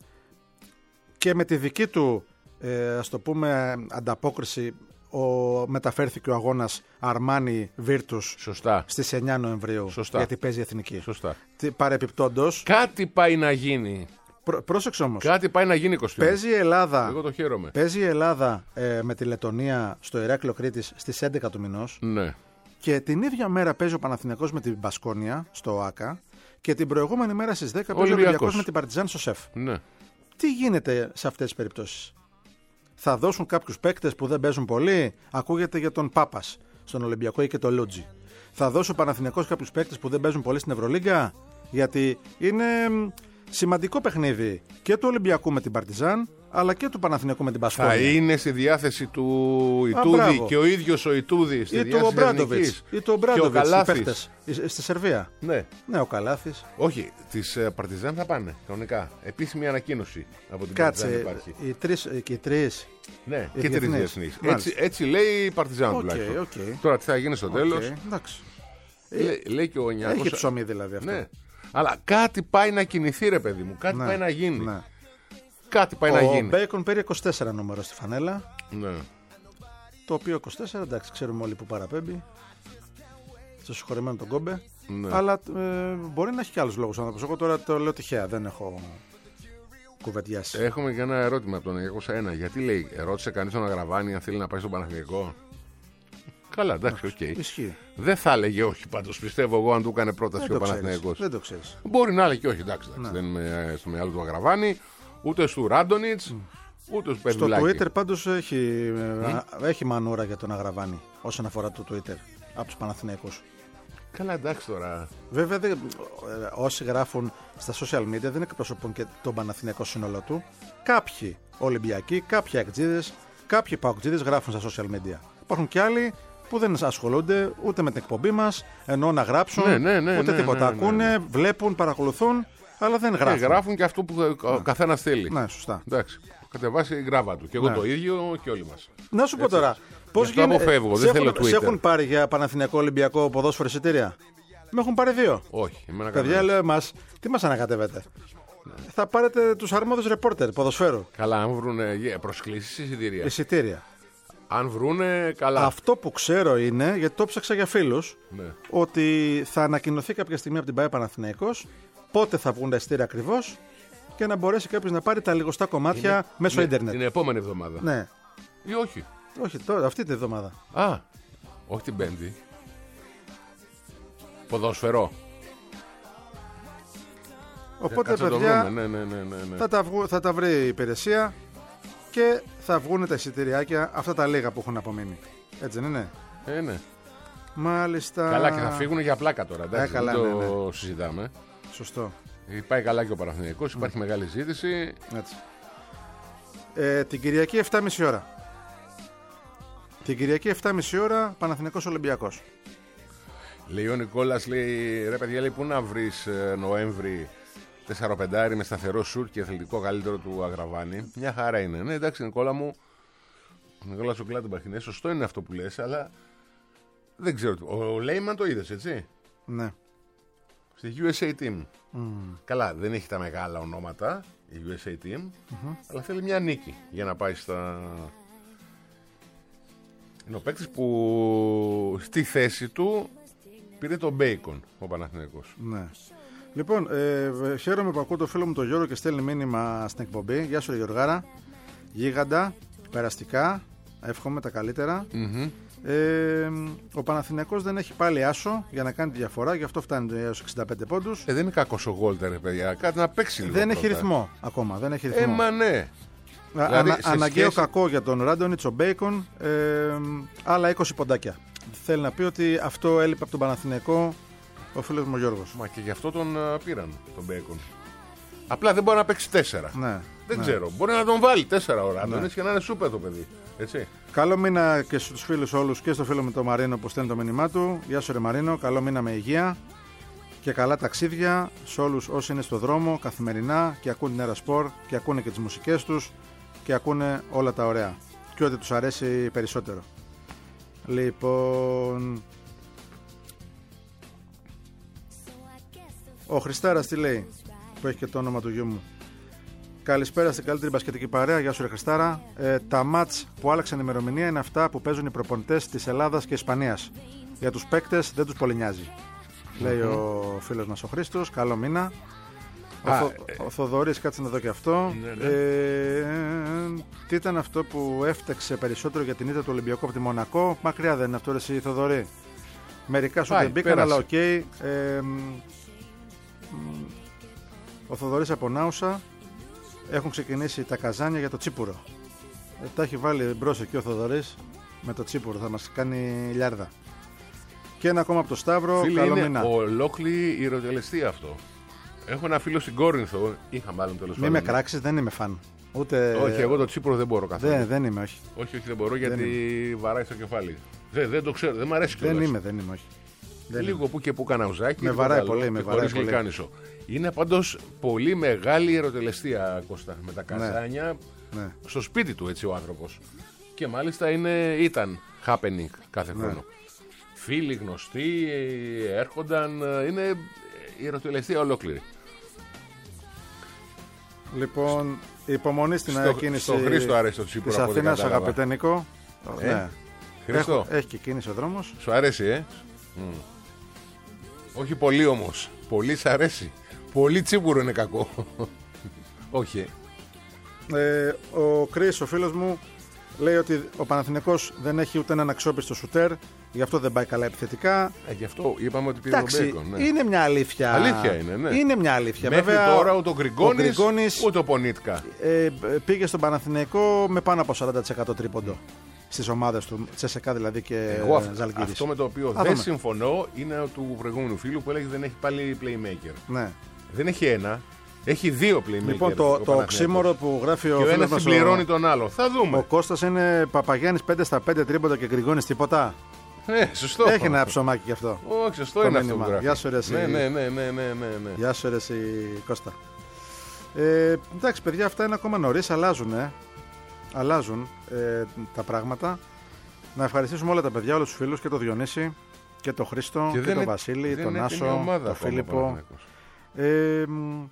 και με τη δική του, ε, ας το πούμε, ανταπόκριση, ο, μεταφέρθηκε ο αγώνας Αρμάνι Βίρτους Σωστά. στις εννιά Νοεμβρίου. Σωστά. Γιατί παίζει η εθνική. Σωστά. Τι, παρεπιπτόντως, Κάτι πάει να γίνει. πρό, πρόσεξε όμως, Κάτι πάει να γίνει, Κωστή. παίζει η Ελλάδα, Εγώ το χαίρομαι. παίζει η Ελλάδα ε, με τη Λετωνία στο Ηράκλειο Κρήτης στις έντεκα του μηνός. Ναι. Και την ίδια μέρα παίζει ο Παναθηναϊκός με την Μπασκόνια στο ΆΚΑ. Και την προηγούμενη μέρα στις δέκα παίζει ο Ολυμπιακός. Ολυμπιακός με την Παρτιζάν στο ΣΕΦ. Ναι. Τι γίνεται σε αυτές τις περιπτώσεις? Θα δώσουν κάποιους παίκτες που δεν παίζουν πολύ? Ακούγεται για τον Πάπας στον Ολυμπιακό ή και τον Λούτζι. Θα δώσει ο Παναθηναϊκός κάποιους παίκτες που δεν παίζουν πολύ στην Ευρωλίγκα? Γιατί είναι μ, σημαντικό παιχνίδι και του Ολυμπιακού με την Παρτιζάν, αλλά και του Παναθηναϊκού με την Μπασκόνια. Θα είναι στη διάθεση του Α, Ιτούδη μπράβο. και ο ίδιος ο Ιτούδης στη Ή του διάθεση της Ομπράντοβιτς. Εθνικής. Ή του Και ο Ομπράντοβιτς. οι Καλάθης. παίκτες, ε, στη Σερβία. Ναι. Ναι, ο Καλάθης. Όχι, τις ε, Παρτιζάν θα πάνε κανονικά. Επίσημη ανακοίνωση από την Παρτιζάν Κάτσε, υπάρχει. οι τρεις, και οι τρεις. Ναι, οι και τρεις διεθνείς. διεθνείς. Μάλιστα. Έτσι, έτσι λέει η Παρτιζάν Οκ, τουλάχιστον. οκ. Τώρα τι θα γίνει στο τέλος. Οκ, εντάξει. Λέ- λέει και ο Νιάκος. Έχει ψωμί δηλαδή αυτό. Ναι. Αλλά κάτι πάει να κινηθεί, ρε παιδί μου. Κάτι Ναι, πάει να γίνει. ναι. Κάτι πάει να Ο γίνει. Μπέικον πήρε είκοσι τέσσερα νούμερο στη φανέλα. Ναι. Το οποίο είκοσι τέσσερα, εντάξει, ξέρουμε όλοι που παραπέμπει. Στο συγχωρεμένο τον Κόμπε. Ναι. Αλλά ε, μπορεί να έχει και άλλους λόγους. άνθρωπος. Εγώ τώρα το λέω τυχαία, δεν έχω κουβεντιάσει. Έχουμε και ένα ερώτημα από τον εννιακόσια ένα. Γιατί λέει, ρώτησε κανείς τον Αγραβάνη αν θέλει να πάει στον Παναθηναϊκό. Καλά, εντάξει, οκ. Ισχύει. Δεν θα έλεγε όχι πάντως, πιστεύω εγώ, αν του έκανε πρόταση Δεν ο το ξέρεις. Παναθηναϊκός. Δεν το ξέρεις. Μπορεί να έλεγε όχι, εντάξει. εντάξει. Ναι. Δεν είμαι ε, στο μυαλό του Αγραβάνη, ούτε στο Ράντονιτς, ούτε στο Στο Περδουλάκη. Twitter πάντως έχει, ε, α, έχει μανούρα για τον Αγραβάνη όσον αφορά το Twitter από τους Παναθηναϊκούς. Καλά, εντάξει τώρα. Βέβαια, δεν, ε, όσοι γράφουν στα social media δεν εκπροσωπούν και τον Παναθηναϊκό σύνολό του. Κάποιοι Ολυμπιακοί, κάποιοι Ακτζίδες, κάποιοι Παοκτζίδες γράφουν στα social media. Υπάρχουν και άλλοι που δεν ασχολούνται ούτε με την εκπομπή μας, ενώ να γράψουν, Ναι, ναι, ναι, ούτε ναι, τίποτα. ναι, ναι, Ακούνε, ναι. βλέπουν, παρακολουθούν, αλλά δεν γράφουν. Ε, γράφουν και αυτό που ο καθένας θέλει. Ναι, σωστά. Εντάξει. Κατεβάσει η γράβα του. Και εγώ Ναι. το ίδιο και όλοι μας. Να σου πω Έτσι. τώρα, πώς αυτό γίνεται. αποφεύγω, σε δεν έχουν, θέλω σε Twitter. έχουν πάρει για Παναθηναϊκό Ολυμπιακό ποδόσφαιρο εισιτήρια? Με έχουν πάρει δύο. Όχι. Εμένα Παιδιά, κανένας. λέω εμάς, τι μας ανακατεύετε? Θα πάρετε τους αρμόδιους ρεπόρτερ ποδοσφαίρου. Καλά, αν βρούνε yeah, προσκλήσεις εισιτήρια. Εισιτήρια. Αν βρούνε, καλά. Αυτό που ξέρω είναι, γιατί το ψάξα για φίλους, Ναι. ότι θα ανακοινωθεί κάποια στιγμή από την ΠΑΕ Παναθηναϊκός πότε θα βγουν τα εισιτήρια ακριβώς και να μπορέσει κάποιος να πάρει τα λιγοστά κομμάτια Είναι- μέσω είναι- ίντερνετ. Είναι επόμενη εβδομάδα. Ναι, Ή όχι. όχι τώρα, αυτή την εβδομάδα. Α, όχι την Πέμπτη. Ποδόσφαιρο. Οπότε, Κάτσε να το παιδιά, βρούμε. Ναι, ναι, ναι, ναι, ναι. θα, τα βγου- θα τα βρει η υπηρεσία και θα βγουν τα εισιτηριάκια, αυτά τα λίγα που έχουν απομείνει. Έτσι δεν είναι? Ε, ναι. Μάλιστα. Καλά, και θα φύγουν για πλάκα τώρα. Εντάξει, Ε, καλά, δεν ναι, το συζητάμε. Σωστό. Ε, Πάει καλά και ο Παναθηναϊκός, υπάρχει μεγάλη ζήτηση. Έτσι. Ε, την Κυριακή εφτά και μισή ώρα. Την Κυριακή εφτά και μισή ώρα Παναθηναϊκός Ολυμπιακός. Λέει ο Νικόλας, λέει, ρε παιδιά, λέει, πού να βρεις ε, Νοέμβρη τέσσερα πέντε με σταθερό σουτ και αθλητικό καλύτερο του Αγραβάνη. Μια χαρά είναι. Ναι, εντάξει, Νικόλα μου. Νικόλα σου Κλάτεμπαχ είναι. Σωστό είναι αυτό που λες, αλλά δεν ξέρω. Ο Λέιμαν το είδες, έτσι. Ναι. Στη γιου ες έι Team. Καλά, δεν έχει τα μεγάλα ονόματα η γιου ες έι Team, αλλά θέλει μια νίκη για να πάει στα. Είναι ο παίκτης που στη θέση του πήρε τον Μπέικον, ο Παναθηναϊκός. Ναι. Λοιπόν, ε, χαίρομαι που ακούω το φίλο μου τον Γιώργο και στέλνει μήνυμα στην εκπομπή. Γεια σου, ρε Γιωργάρα. Γίγαντα, περαστικά. Εύχομαι τα καλύτερα. Mm-hmm. Ε, ο Παναθηναϊκός δεν έχει πάλι άσο για να κάνει τη διαφορά, γι' αυτό φτάνει έως εξήντα πέντε πόντους. Ε, δεν είναι κακός ο Γόλτερ, ρε παιδιά. Κάτι να παίξει λίγο. δεν έχει πρώτα. ρυθμό ακόμα. Δεν έχει Ε, ρυθμό. μα ναι. Α, δηλαδή, ανα- σε αναγκαίο σχέση- κακό για τον Ράντονιτς, ο Μπέικον. Ε, άλλα είκοσι ποντάκια. Θέλει να πει ότι αυτό έλειπε από τον Παναθηναϊκό ο φίλος μου ο Γιώργος. Μα και γι' αυτό τον α, πήραν, τον Μπέικον. Απλά δεν μπορεί να παίξει τέσσερα. Ναι. Δεν ναι. ξέρω. Μπορεί να τον βάλει τέσσερα ώρα. Ναι. Και να είναι σούπερ το παιδί. Έτσι. Καλό μήνα και στους φίλους όλους και στο φίλο με τον Μαρίνο που στέλνει το μήνυμά του. Γεια σου ρε Μαρίνο, καλό μήνα με υγεία και καλά ταξίδια σε όλους όσοι είναι στο δρόμο καθημερινά και ακούν την Έρα Σπορ και ακούνε και τις μουσικές τους και ακούνε όλα τα ωραία και ό,τι τους αρέσει περισσότερο. Λοιπόν, ο Χριστάρας τι λέει, που έχει και το όνομα του γιού μου. Καλησπέρα στην καλύτερη μπασκετική παρέα. Γεια σου, ρε Χριστάρα. Ε, τα μάτς που άλλαξαν ημερομηνία είναι αυτά που παίζουν οι προπονητές της Ελλάδας και Ισπανίας. Για τους παίκτες δεν τους πολύ νοιάζει. Mm-hmm. Λέει ο φίλος μας ο Χρήστος. Καλό μήνα. Α, ο, Θο, ε, ο Θοδωρής, κάτσε να δω και αυτό. Ναι, ναι. Ε, τι ήταν αυτό που έφταξε περισσότερο για την ήττα του Ολυμπιακού από τη Μονακό? Μακριά δεν είναι αυτό, ρε εσύ, Θοδωρή. Μερικά σου δεν μπήκαν, αλλά οκ. Okay. Ε, ο Θοδωρής από Νάουσα. Έχουν ξεκινήσει τα καζάνια για το τσίπουρο. Ε, τα έχει βάλει μπρος εκεί ο Θοδωρής με το τσίπουρο. Θα μας κάνει λιάρδα. Και ένα ακόμα από το Σταύρο. Φίλοι, καλό είναι μήνα. ολόκληρη ηρωτελεστία αυτό. Έχω ένα φίλο στην Κόρινθο. Είχα μάλλον τέλος πάντων. Μην με κράξεις, δεν είμαι φαν. Ούτε... Όχι, εγώ το τσίπουρο δεν μπορώ καθόλου. Δεν, δεν είμαι, όχι. Όχι, όχι, δεν μπορώ γιατί δεν βαράει στο κεφάλι. Δεν, δεν το ξέρω, δεν μου αρέσει κιόλας. Δεν είμαι, δεν είμαι, όχι. Λίγο που και που καναουζάκι. Με βαράει πολύ, με βαράει πολύ. Είναι πάντως πολύ μεγάλη η ερωτελεστία, Κώστα, με τα καζάνια. Ναι. Ναι. Στο σπίτι του έτσι ο άνθρωπος. Και μάλιστα είναι, ήταν happening κάθε χρόνο. Ναι. Φίλοι γνωστοί έρχονταν, είναι η ερωτελεστία ολόκληρη. Λοιπόν, υπομονή στην ανακοίνηση στο Χρήστο αρέσει το τσίπουρο της Αθήνας, αγαπητέ Νίκο. Ε, ναι. Έχω, έχει και κίνηση ο δρόμος. Σου αρέσει, ε? Mm. Όχι πολύ όμως. Πολύ σ' αρέσει. Πολύ τσίπουρο είναι κακό. Όχι. Ε, ο Κρίς, ο φίλος μου, λέει ότι ο Παναθηναϊκός δεν έχει ούτε έναν αξιόπιστο σουτέρ, γι' αυτό δεν πάει καλά επιθετικά. Ε, γι' αυτό είπαμε ότι πήρε τον Μπέικον. Ναι. Είναι μια αλήθεια. Αλήθεια είναι, ναι. Είναι μια αλήθεια. Μέχρι βέβαια, τώρα ούτε ο Γκριγκόνης, ούτε ο Πονίτκα. Ε, πήγε στον Παναθηναϊκό με πάνω από σαράντα τοις εκατό τρίποντο. Στις ομάδες του, Τσεσεκά δηλαδή και Ζαλγκίρις. Αυτό με το οποίο Α, δεν δούμε. συμφωνώ είναι του προηγούμενου φίλου που έλεγε δεν έχει πάλι playmaker. Ναι. Δεν έχει ένα, έχει δύο playmaker. Λοιπόν, το, το οξύμορο που γράφει ο φίλος μας. Και ο ένας συμπληρώνει ο... τον άλλο. Θα δούμε. Ο Κώστας είναι Παπαγιάννης πέντε στα πέντε τρίποντα και Γκριγκόνης τίποτα. Ναι, σωστό. Έχει ένα ψωμάκι γι' αυτό. Όχι, σωστό το είναι μήνυμα. Αυτό που γράφει. Γεια σου, ρε, εσύ. Ναι, ναι, ναι, ναι, ναι, ναι. Γεια σου, ρε, εσύ, Κώστα. Ε, εντάξει, παιδιά, αυτά είναι ακόμα νωρίς, αλλάζουν, ε. αλλάζουν ε, τα πράγματα. Να ευχαριστήσουμε όλα τα παιδιά, όλους τους φίλους, και το Διονύση και το Χρήστο και, και τον Βασίλη, τον Άσο, τον Φίλιππο. Ε,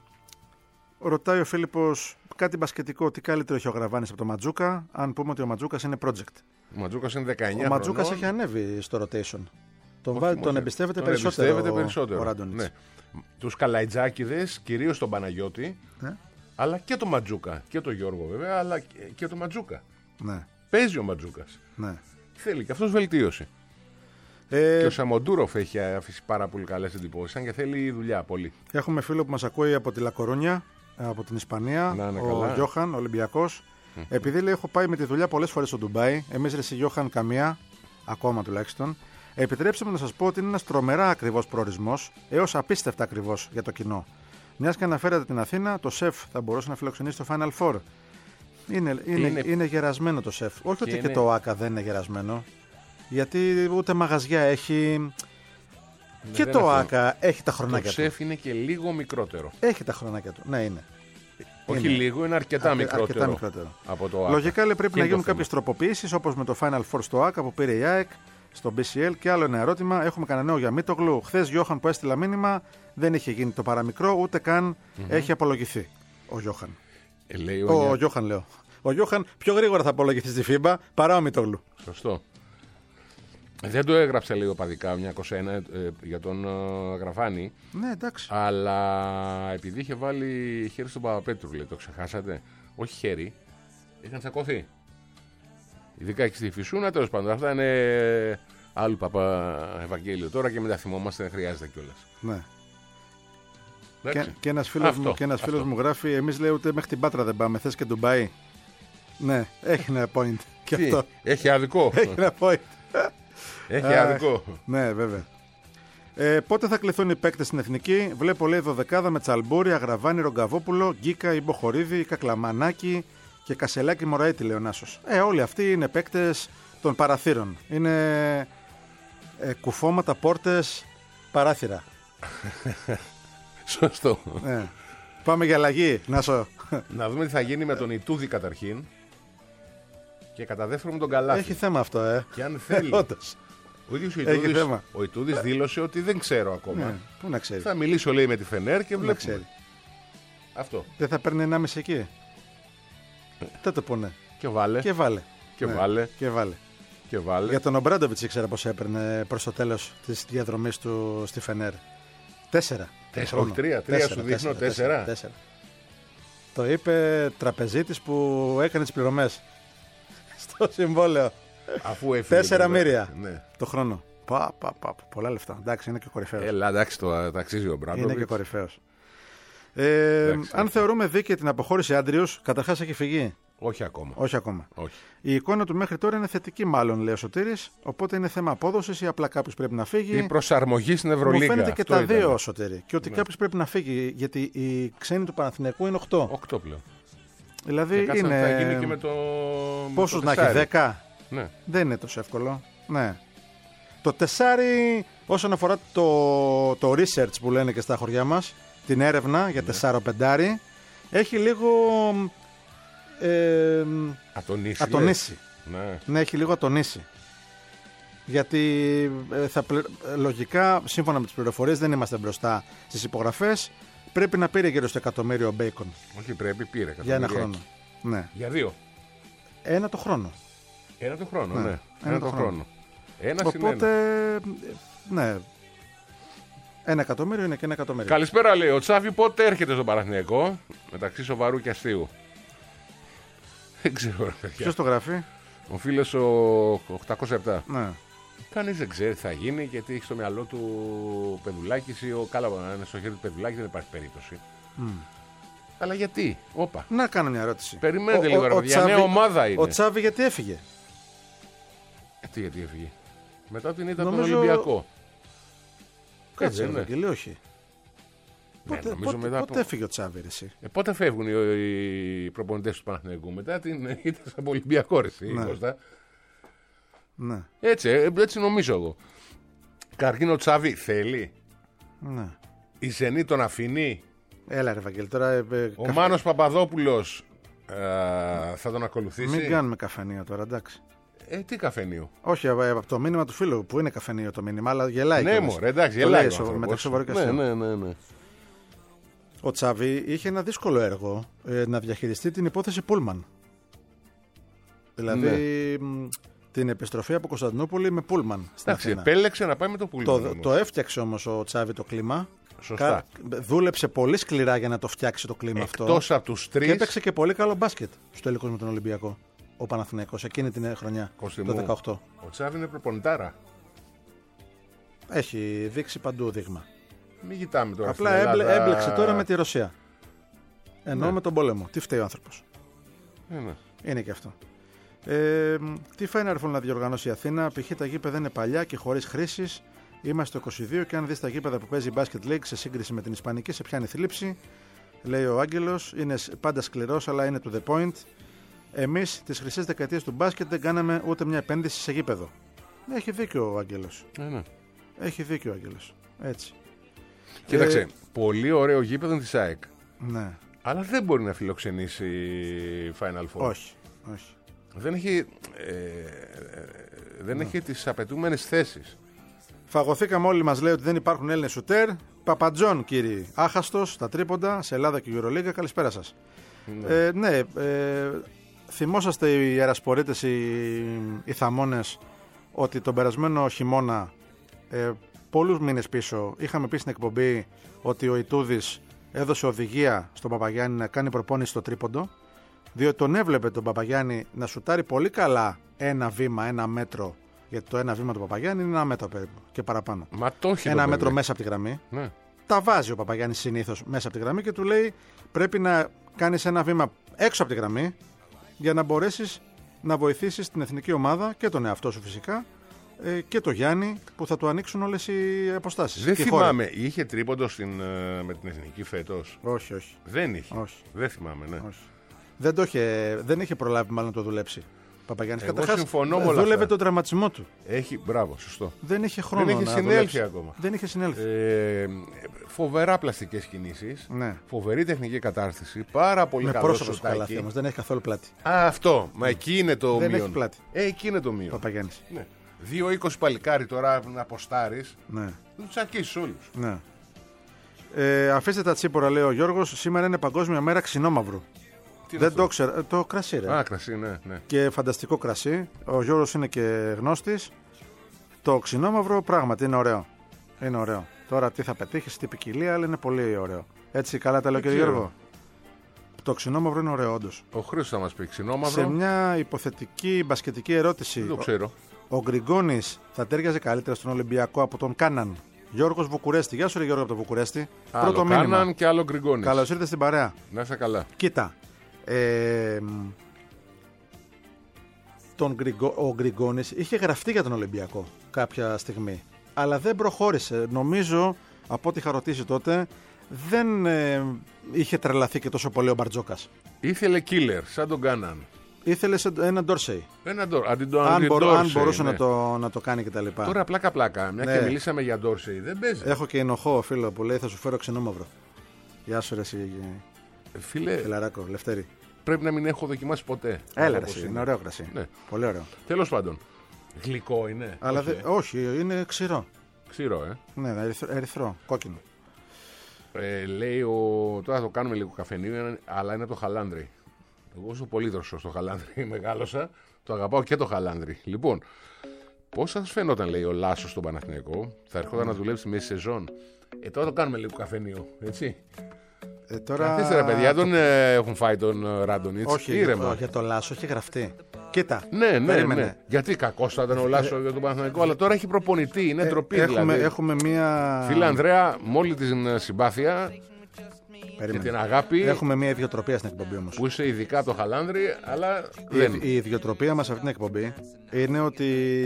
ρωτάει ο Φίλιππος κάτι μπασκετικό, τι καλύτερο έχει ο Γραβάνης από το Ματζούκα, αν πούμε ότι ο Ματζούκας είναι project. Ο Ματζούκας είναι δεκαεννιά. Ο Ματζούκας έχει ανέβει στο rotation. Τον, βά, τον εμπιστεύεται τον περισσότερο, εμπιστεύεται περισσότερο ο Ράντονιτς. Ναι. Τους Καλαϊτζάκηδες, κυρίως τον Παναγιώτη, ναι. αλλά και τον Ματζούκα. Και τον Γιώργο βέβαια, αλλά και τον Ματζούκα. Ναι. Παίζει ο Ματζούκας. Ναι. Θέλει και αυτός βελτίωση. Ε... Και ο Σαμοντούροφ έχει αφήσει πάρα πολύ καλές εντυπώσεις, αν και θέλει δουλειά πολύ. Έχουμε φίλο που μας ακούει από τη Λακορούνια, από την Ισπανία, να, ο καλά. Γιώχαν, Ολυμπιακός. Mm. Επειδή λέει έχω πάει με τη δουλειά πολλές φορές στο Ντουμπάι, εμείς ρε Γιώχαν καμία, ακόμα τουλάχιστον. Επιτρέψτε μου να σας πω ότι είναι ένας τρομερά ακριβώς προορισμός, έως απίστευτα ακριβώς για το κοινό. Μιας και αναφέρατε την Αθήνα, το σεφ θα μπορούσε να φιλοξενήσει το Final Four. Είναι, είναι, είναι... είναι γερασμένο το σεφ. Όχι ότι είναι... και το ΆΚΑ δεν είναι γερασμένο. Γιατί ούτε μαγαζιά έχει. Ναι, και το αυτό. ΆΚΑ έχει τα χρονάκια του. Το σεφ είναι και λίγο μικρότερο. Έχει τα χρονάκια του. Ναι, είναι. Όχι είναι. λίγο, είναι αρκετά, Αρκε... μικρότερο, αρκετά μικρότερο από το ΆΚΑ. Λογικά λέει, πρέπει και να γίνουν κάποιες τροποποιήσεις, όπως με το Final Four στο ΆΚΑ που πήρε η ΑΕΚ, στο μπι σι ελ. Και άλλο ένα ερώτημα. Έχουμε κανένα νέο για Μήτογλου. Χθες Γιώχαν που έστειλα μήνυμα δεν είχε γίνει το παραμικρό, ούτε καν mm-hmm. έχει απολογηθεί ο Γιώχαν. Ε, λέει ο, ο Γιώχαν λέω. Ο Γιώχαν πιο γρήγορα θα απολογηθεί στη φίμπα παρά ο Μητόγλου. Σωστό. Δεν το έγραψε λίγο παδικά μια είκοσι ένα ε, για τον ε, Γραφάνη. Ναι, εντάξει. Αλλά επειδή είχε βάλει χέρι στον Παπαπέτρου, λέει, το ξεχάσατε. Όχι χέρι, είχαν τσακωθεί. Ειδικά και στη Φυσούνα, τέλος πάντων. Αυτά είναι άλλου Παπα Ευαγγέλιο τώρα και μετά θυμόμαστε, δεν χρειάζεται κιόλας. Ναι. Και, και ένας φίλος, μου, και ένας φίλος μου γράφει, εμείς λέει ούτε μέχρι την Πάτρα δεν πάμε, θες και Ντουμπάι. Ναι, έχει ένα point. Και Τι, αυτό. Έχει άδικο. Έχει ένα point. Έχει άδικο. Ναι, βέβαια. Ε, πότε θα κληθούν οι παίκτες στην εθνική? Βλέπω λέει δωδεκάδα με Τσαλμπούρη, Αγραβάνη, Ρογκαβόπουλο, Γκίκα, Ιμποχορίδη, Κακλαμανάκη και Κασελάκη Μωραήτη, λέει ο Νάσος. Ε, όλοι αυτοί είναι παίκτες των παραθύρων. Είναι ε, κουφώματα, πόρτες, παράθυρα. Σωστό. Ναι. Πάμε για αλλαγή, Νάσο. Να δούμε τι θα γίνει με τον Ιτούδη καταρχήν. Και κατά δεύτερον με τον καλάθι. Έχει θέμα αυτό, ε. Και αν θέλει. Όντως. Ο ίδιος ο Έχει Ιτούδης, θέμα. ο Ιτούδης δήλωσε ότι δεν ξέρω ακόμα. Ναι, πού να ξέρει. Θα μιλήσω, λέει, με τη Φενέρ και Πού να βλέπουμε. ξέρει. Αυτό. Δεν θα παίρνει ενάμιση εκεί. Δεν το πούνε. Και βάλε. Και βάλε. Και Ναι, βάλε. Και βάλε. Και βάλε. Για τον Ομπράντοβιτς ήξερα πως έπαιρνε προς το τέλος της διαδρομής του στη Φενέρ. Τέσσερα. Τέσσερα, όχι τρία. Τρία σου δείχνω, τέσσερα. τέσσερα. Το είπε τραπεζίτης που έκανε τις πληρωμές στο συμβόλαιο. Αφού έφυγε. Τέσσερα μοίρια Ναι. το χρόνο. Πα, πα, πα, πολλά λεφτά. Εντάξει, είναι και κορυφαίος. Έλα, εντάξει, το ταξίζει ο Μπράντοβιτς. Είναι και κορυφαίος. Ε, Εντάξει, αν όχι. θεωρούμε δίκαιη την αποχώρηση Άντριος, καταρχάς έχει φυγεί. Όχι ακόμα. Όχι ακόμα. Όχι. Η εικόνα του μέχρι τώρα είναι θετική, μάλλον, λέει ο Σωτήρης. Οπότε είναι θέμα απόδοσης ή απλά κάποιος πρέπει να φύγει. Η προσαρμογή στην Μου Ευρωλίγκα. φαίνεται και Αυτό τα ήταν. δύο, Σωτήρη. Και ότι Ναι. κάποιος πρέπει να φύγει, γιατί οι ξένοι του Παναθηναϊκού είναι οκτώ. Οκτώ πλέον. Δηλαδή Και κάτσε να θα γίνει είναι. και με το. με Πόσους το να έχει, τεσάρι. δέκα. Ναι. Δεν είναι τόσο εύκολο. Ναι. Το τεσάρι, όσον αφορά το, το research που λένε και στα χωριά μας, την έρευνα για τεσσάρο-πεντάρι, έχει λίγο ε, Ατονίσει. ατονίσει. Ναι. Ναι, έχει λίγο ατονίσει. Γιατί ε, θα, πλη- ε, λογικά, σύμφωνα με τις πληροφορίες, δεν είμαστε μπροστά στις υπογραφές. Πρέπει να πήρε γύρω στο εκατομμύριο ο Μπέικον Όχι, πρέπει, πήρε. για ένα εκατομμυριάκι. χρόνο. Ναι. Για δύο. Ένα το χρόνο. Ένα το χρόνο, Ναι. ναι. Ένα Ένα το το χρόνο. χρόνο. Ένα Οπότε, συν ένα. ναι. Ένα εκατομμύριο είναι και ένα εκατομμύριο. Καλησπέρα, λέει ο Τσάβη. Πότε έρχεται στο Παναθηναϊκό μεταξύ σοβαρού και αστείου. Δεν ξέρω, ρε παιδιά. Ποιος το γράφει? Ο φίλος ο οκτακόσια επτά. Ναι. Κανείς δεν ξέρει τι θα γίνει γιατί έχει στο μυαλό του Πεδουλάκης ή ο Κάλαβα να είναι στο χέρι του Πεδουλάκη, δεν υπάρχει περίπτωση. Αλλά γιατί, όπα. Να κάνω μια ερώτηση. Περιμένετε Ο- λίγο, ο- ρε ο παιδιά. Τσάβη- Νέα ομάδα είναι. Ο Τσάβη γιατί έφυγε? Ε, τι γιατί έφυγε. Μετά την ήττα από τον Νομίζω- Ολυμπιακό. Κάτσε, είναι. Ευαγγελή, όχι. Ναι, Πότε, νομίζω πότε, μετά από- πότε έφυγε ο Τσάβη, ρε, εσύ? Ε, πότε φεύγουν οι, οι προπονητές του Παναθηναϊκού μετά την ήττα από Ολυμπιακό, ρε, εσύ, Ναι. Κώστα. Ναι, Έτσι, ε, έτσι νομίζω εγώ. Καρκίνο Τσάβη θέλει. ναι. Η Ζενή τον αφήνει. Έλα, ρε, Ευαγγελή, τώρα. ε, ε, Ο καφέ- Μάνος Παπαδόπουλος ε, θα τον ακολουθήσει. Μην κάνουμε καφενείο τώρα, εντάξει. Ε, τι καφενείο. Όχι, ε, από το μήνυμα του φίλου που είναι καφενείο το μήνυμα, αλλά γελάει. Ναι, κιόλας. μωρέ, εντάξει, Το γελάει λέει ο σοβα- άνθρωπος. μεταξύ σοβαρού και Ναι, αστείου. ναι, ναι, ναι. Ο Τσάβη είχε ένα δύσκολο έργο ε, να διαχειριστεί την υπόθεση Πούλμαν. Δηλαδή μ, την επιστροφή από Κωνσταντινούπολη με Πούλμαν στην Εντάξει, Αθήνα. επέλεξε να πάει με το πουλί. Το, το έφτιαξε όμως ο Τσάβη το κλίμα. Σωστά. Κα- δούλεψε πολύ σκληρά για να το φτιάξει το κλίμα αυτό. Εκτός από τους Και τρεις. έπαιξε και πολύ καλό μπάσκετ στο τελικό με τον Ολυμπιακό. Ο Παναθηναϊκός εκείνη την χρονιά, Κώστη το μου, δεκαοκτώ. Ο Τσάβη είναι προπονητάρα. Έχει δείξει παντού δείγμα. Μην κοιτάμε τώρα. Απλά στην έμπλε, Ελλάδα. έμπλεξε τώρα με τη Ρωσία. Ενώ Ναι. με τον πόλεμο. Τι φταίει ο άνθρωπος. Ε, ναι. Είναι και αυτό. Ε, τι Final Four να διοργανώσει η Αθήνα. Π.χ. τα γήπεδα είναι παλιά και χωρίς χρήσεις. Είμαστε το είκοσι δύο και αν δεις τα γήπεδα που παίζει η Basket League σε σύγκριση με την Ισπανική, σε πιάνει θλίψη. Λέει ο Άγγελος. Είναι σ- πάντα σκληρός, αλλά είναι to the point. Εμείς τις χρυσές δεκαετίες του μπάσκετ δεν κάναμε ούτε μια επένδυση σε γήπεδο. Έχει δίκιο ο Άγγελος. Ε, ναι. Έχει δίκιο ο Άγγελος. Έτσι. Κοίταξε, Ε, πολύ ωραίο γήπεδο της ΑΕΚ. Ναι. Αλλά δεν μπορεί να φιλοξενήσει Final Four. Όχι. Όχι. Δεν έχει, ε, ε, δεν Ναι. έχει τις απαιτούμενες θέσεις. Φαγωθήκαμε όλοι, μας λέει ότι δεν υπάρχουν Έλληνες σουτέρ. Παπατζόν, κύριοι. Άχαστος, στα τρίποντα, σε Ελλάδα και Euroliga. Καλησπέρα σας. Ναι. Ε, ναι, ε, θυμόσαστε οι αερασπορίτες, οι, οι θαμώνες, ότι τον περασμένο χειμώνα, ε, πολλούς μήνες πίσω, είχαμε πει στην εκπομπή ότι ο Ιτούδης έδωσε οδηγία στον Παπαγιάννη να κάνει προπόνηση στο τρίποντο, διότι τον έβλεπε τον Παπαγιάννη να σουτάρει πολύ καλά ένα βήμα, ένα μέτρο, γιατί το ένα βήμα του Παπαγιάννη είναι ένα μέτρο περίπου και παραπάνω. Μα το έχει Ένα το μέτρο παιδί. μέσα από τη γραμμή. Ναι. Τα βάζει ο Παπαγιάννης συνήθως μέσα από τη γραμμή και του λέει πρέπει να κάνεις ένα βήμα έξω από τη γραμμή για να μπορέσεις να βοηθήσεις την εθνική ομάδα και τον εαυτό σου φυσικά ε, και το Γιάννη που θα του ανοίξουν όλες οι αποστάσεις. Δεν και οι χώροι. θυμάμαι, είχε τρίποντο στην, ε, με την εθνική φέτος. Όχι, όχι. Δεν είχε. όχι, Δεν θυμάμαι, ναι. όχι. Δεν, το είχε, δεν είχε προλάβει μάλλον να το δουλέψει. Παπαγιάννης. Εγώ Καταρχάς, συμφωνώ με όλα δούλευε αυτά. τον τραυματισμό του. Έχει, μπράβο, σωστό. Δεν είχε χρόνο Δεν είχε να συνέλθει δουλέψει. ακόμα. Δεν είχε συνέλθει. Ε, φοβερά πλαστικές κινήσεις. Ναι. Φοβερή τεχνική κατάρτιση. Πάρα πολύ Με καλό πρόσωπο στο σουτάκι. καλάθι όμως. Δεν έχει καθόλου πλάτη. Α, αυτό. Μα εκεί είναι το Δεν μείον. έχει πλάτη. Ε, εκεί είναι το μείον. Παπαγιάννης. Ναι. δύο είκοσι παλικάρι τώρα να αποστάρεις. Ναι. Δεν τους ακίσεις όλους. Ναι. Ε, αφήστε τα τσίπορα, λέει ο Γιώργος. Σήμερα είναι Παγκόσμια Μέρα Ξινόμαυρου. Τι είναι Δεν αυτό? το ξέρω. Ε, Το κρασί, ρε. Α, κρασί, ναι, ναι. Και φανταστικό κρασί. Ο Γιώργος είναι και γνώστης. Το ξινόμαυρο πράγματι είναι ωραίο. Είναι ωραίο. Τώρα τι θα πετύχεις, τι ποικιλία, αλλά είναι πολύ ωραίο. Έτσι, καλά τα λέω, κύριε ξέρω. Γιώργο. Το ξινόμαυρο είναι ωραίο, όντως. Ο Χρήστος θα μας πει ξινόμαυρο. Σε μια υποθετική μπασκετική ερώτηση, Δεν το ξέρω. ο, ο Γκριγκόνης θα τέριαζε καλύτερα στον Ολυμπιακό από τον Κάναν. Γιώργος Βουκουρέστη. Γεια σου, ρε Γιώργο, από το Βουκουρέστη. Άλλο Πρώτο μήνυμα. Κάναν και άλλο Γκριγκόνης. Καλώς ήρθες στην παρέα. Να είσαι καλά. Κοίτα. Ε, τον Γκριγκο, ο Γκριγκόνης είχε γραφτεί για τον Ολυμπιακό κάποια στιγμή, αλλά δεν προχώρησε. Νομίζω, από ό,τι είχα ρωτήσει τότε, δεν ε, είχε τρελαθεί και τόσο πολύ ο Μπαρτζόκας. Ήθελε killer, σαν τον Κάναν. Ήθελε σε- έναν Ντόρσεϊ. Ένα ντόρ, αντί το Αν, αντί μπορώ, αν Ντόρσεϊ, μπορούσε ναι. να, το, να το κάνει κτλ. Τώρα πλάκα-πλάκα, μια Ναι. και μιλήσαμε για Ντόρσεϊ, δεν παίζει. Έχω και ενοχώ φίλο που λέει θα σου φέρω ξενόμαυρο. Γεια σου, ρε εσύ, Φίλε, Φιλαράκο, Λευτέρη. πρέπει να μην έχω δοκιμάσει ποτέ. Έλα, Όπως ρε, είναι. είναι ωραίο κρασί. Ναι. Πολύ ωραίο. Τέλος πάντων. Γλυκό είναι. Αλλά όχι, δε- ε. όχι, είναι ξηρό. Ξηρό, ε. Ναι, ερυθρό, ερυθρό κόκκινο. ε. Λέει ο. Τώρα θα το κάνουμε λίγο καφενείο, αλλά είναι από το χαλάνδρι. Εγώ είσαι πολύ δροσό στο χαλάνδρι. Μεγάλωσα. Το αγαπάω και το χαλάνδρι. Λοιπόν, πώς σας φαίνονταν, λέει ο Λάσος στον Παναθηναϊκό, θα ερχόταν να δουλέψει μέση σεζόν. Ε, τώρα το κάνουμε λίγο καφενείο, έτσι. Ε, τώρα... Καθίστε ρε παιδιά, δεν ε, έχουν φάει τον ε, Ράντονιτς. Όχι, Ήρεμα. για, για το Λάσο έχει γραφτεί. Κοίτα. Ναι, ναι, περίμενε. ναι. Γιατί κακό θα ήταν ο Λάσο για τον Παναθηναϊκό, αλλά τώρα έχει προπονητή, είναι ντροπή Ε, έχουμε, δηλαδή. έχουμε μία. Φίλε Ανδρέα, με όλη την συμπάθεια και Περίμενε. την αγάπη Έχουμε μία ιδιοτροπία στην εκπομπή όμως. που είσαι ειδικά από το χαλάνδρι, αλλά Η, δεν. η ιδιοτροπία μας σε αυτή την εκπομπή είναι ότι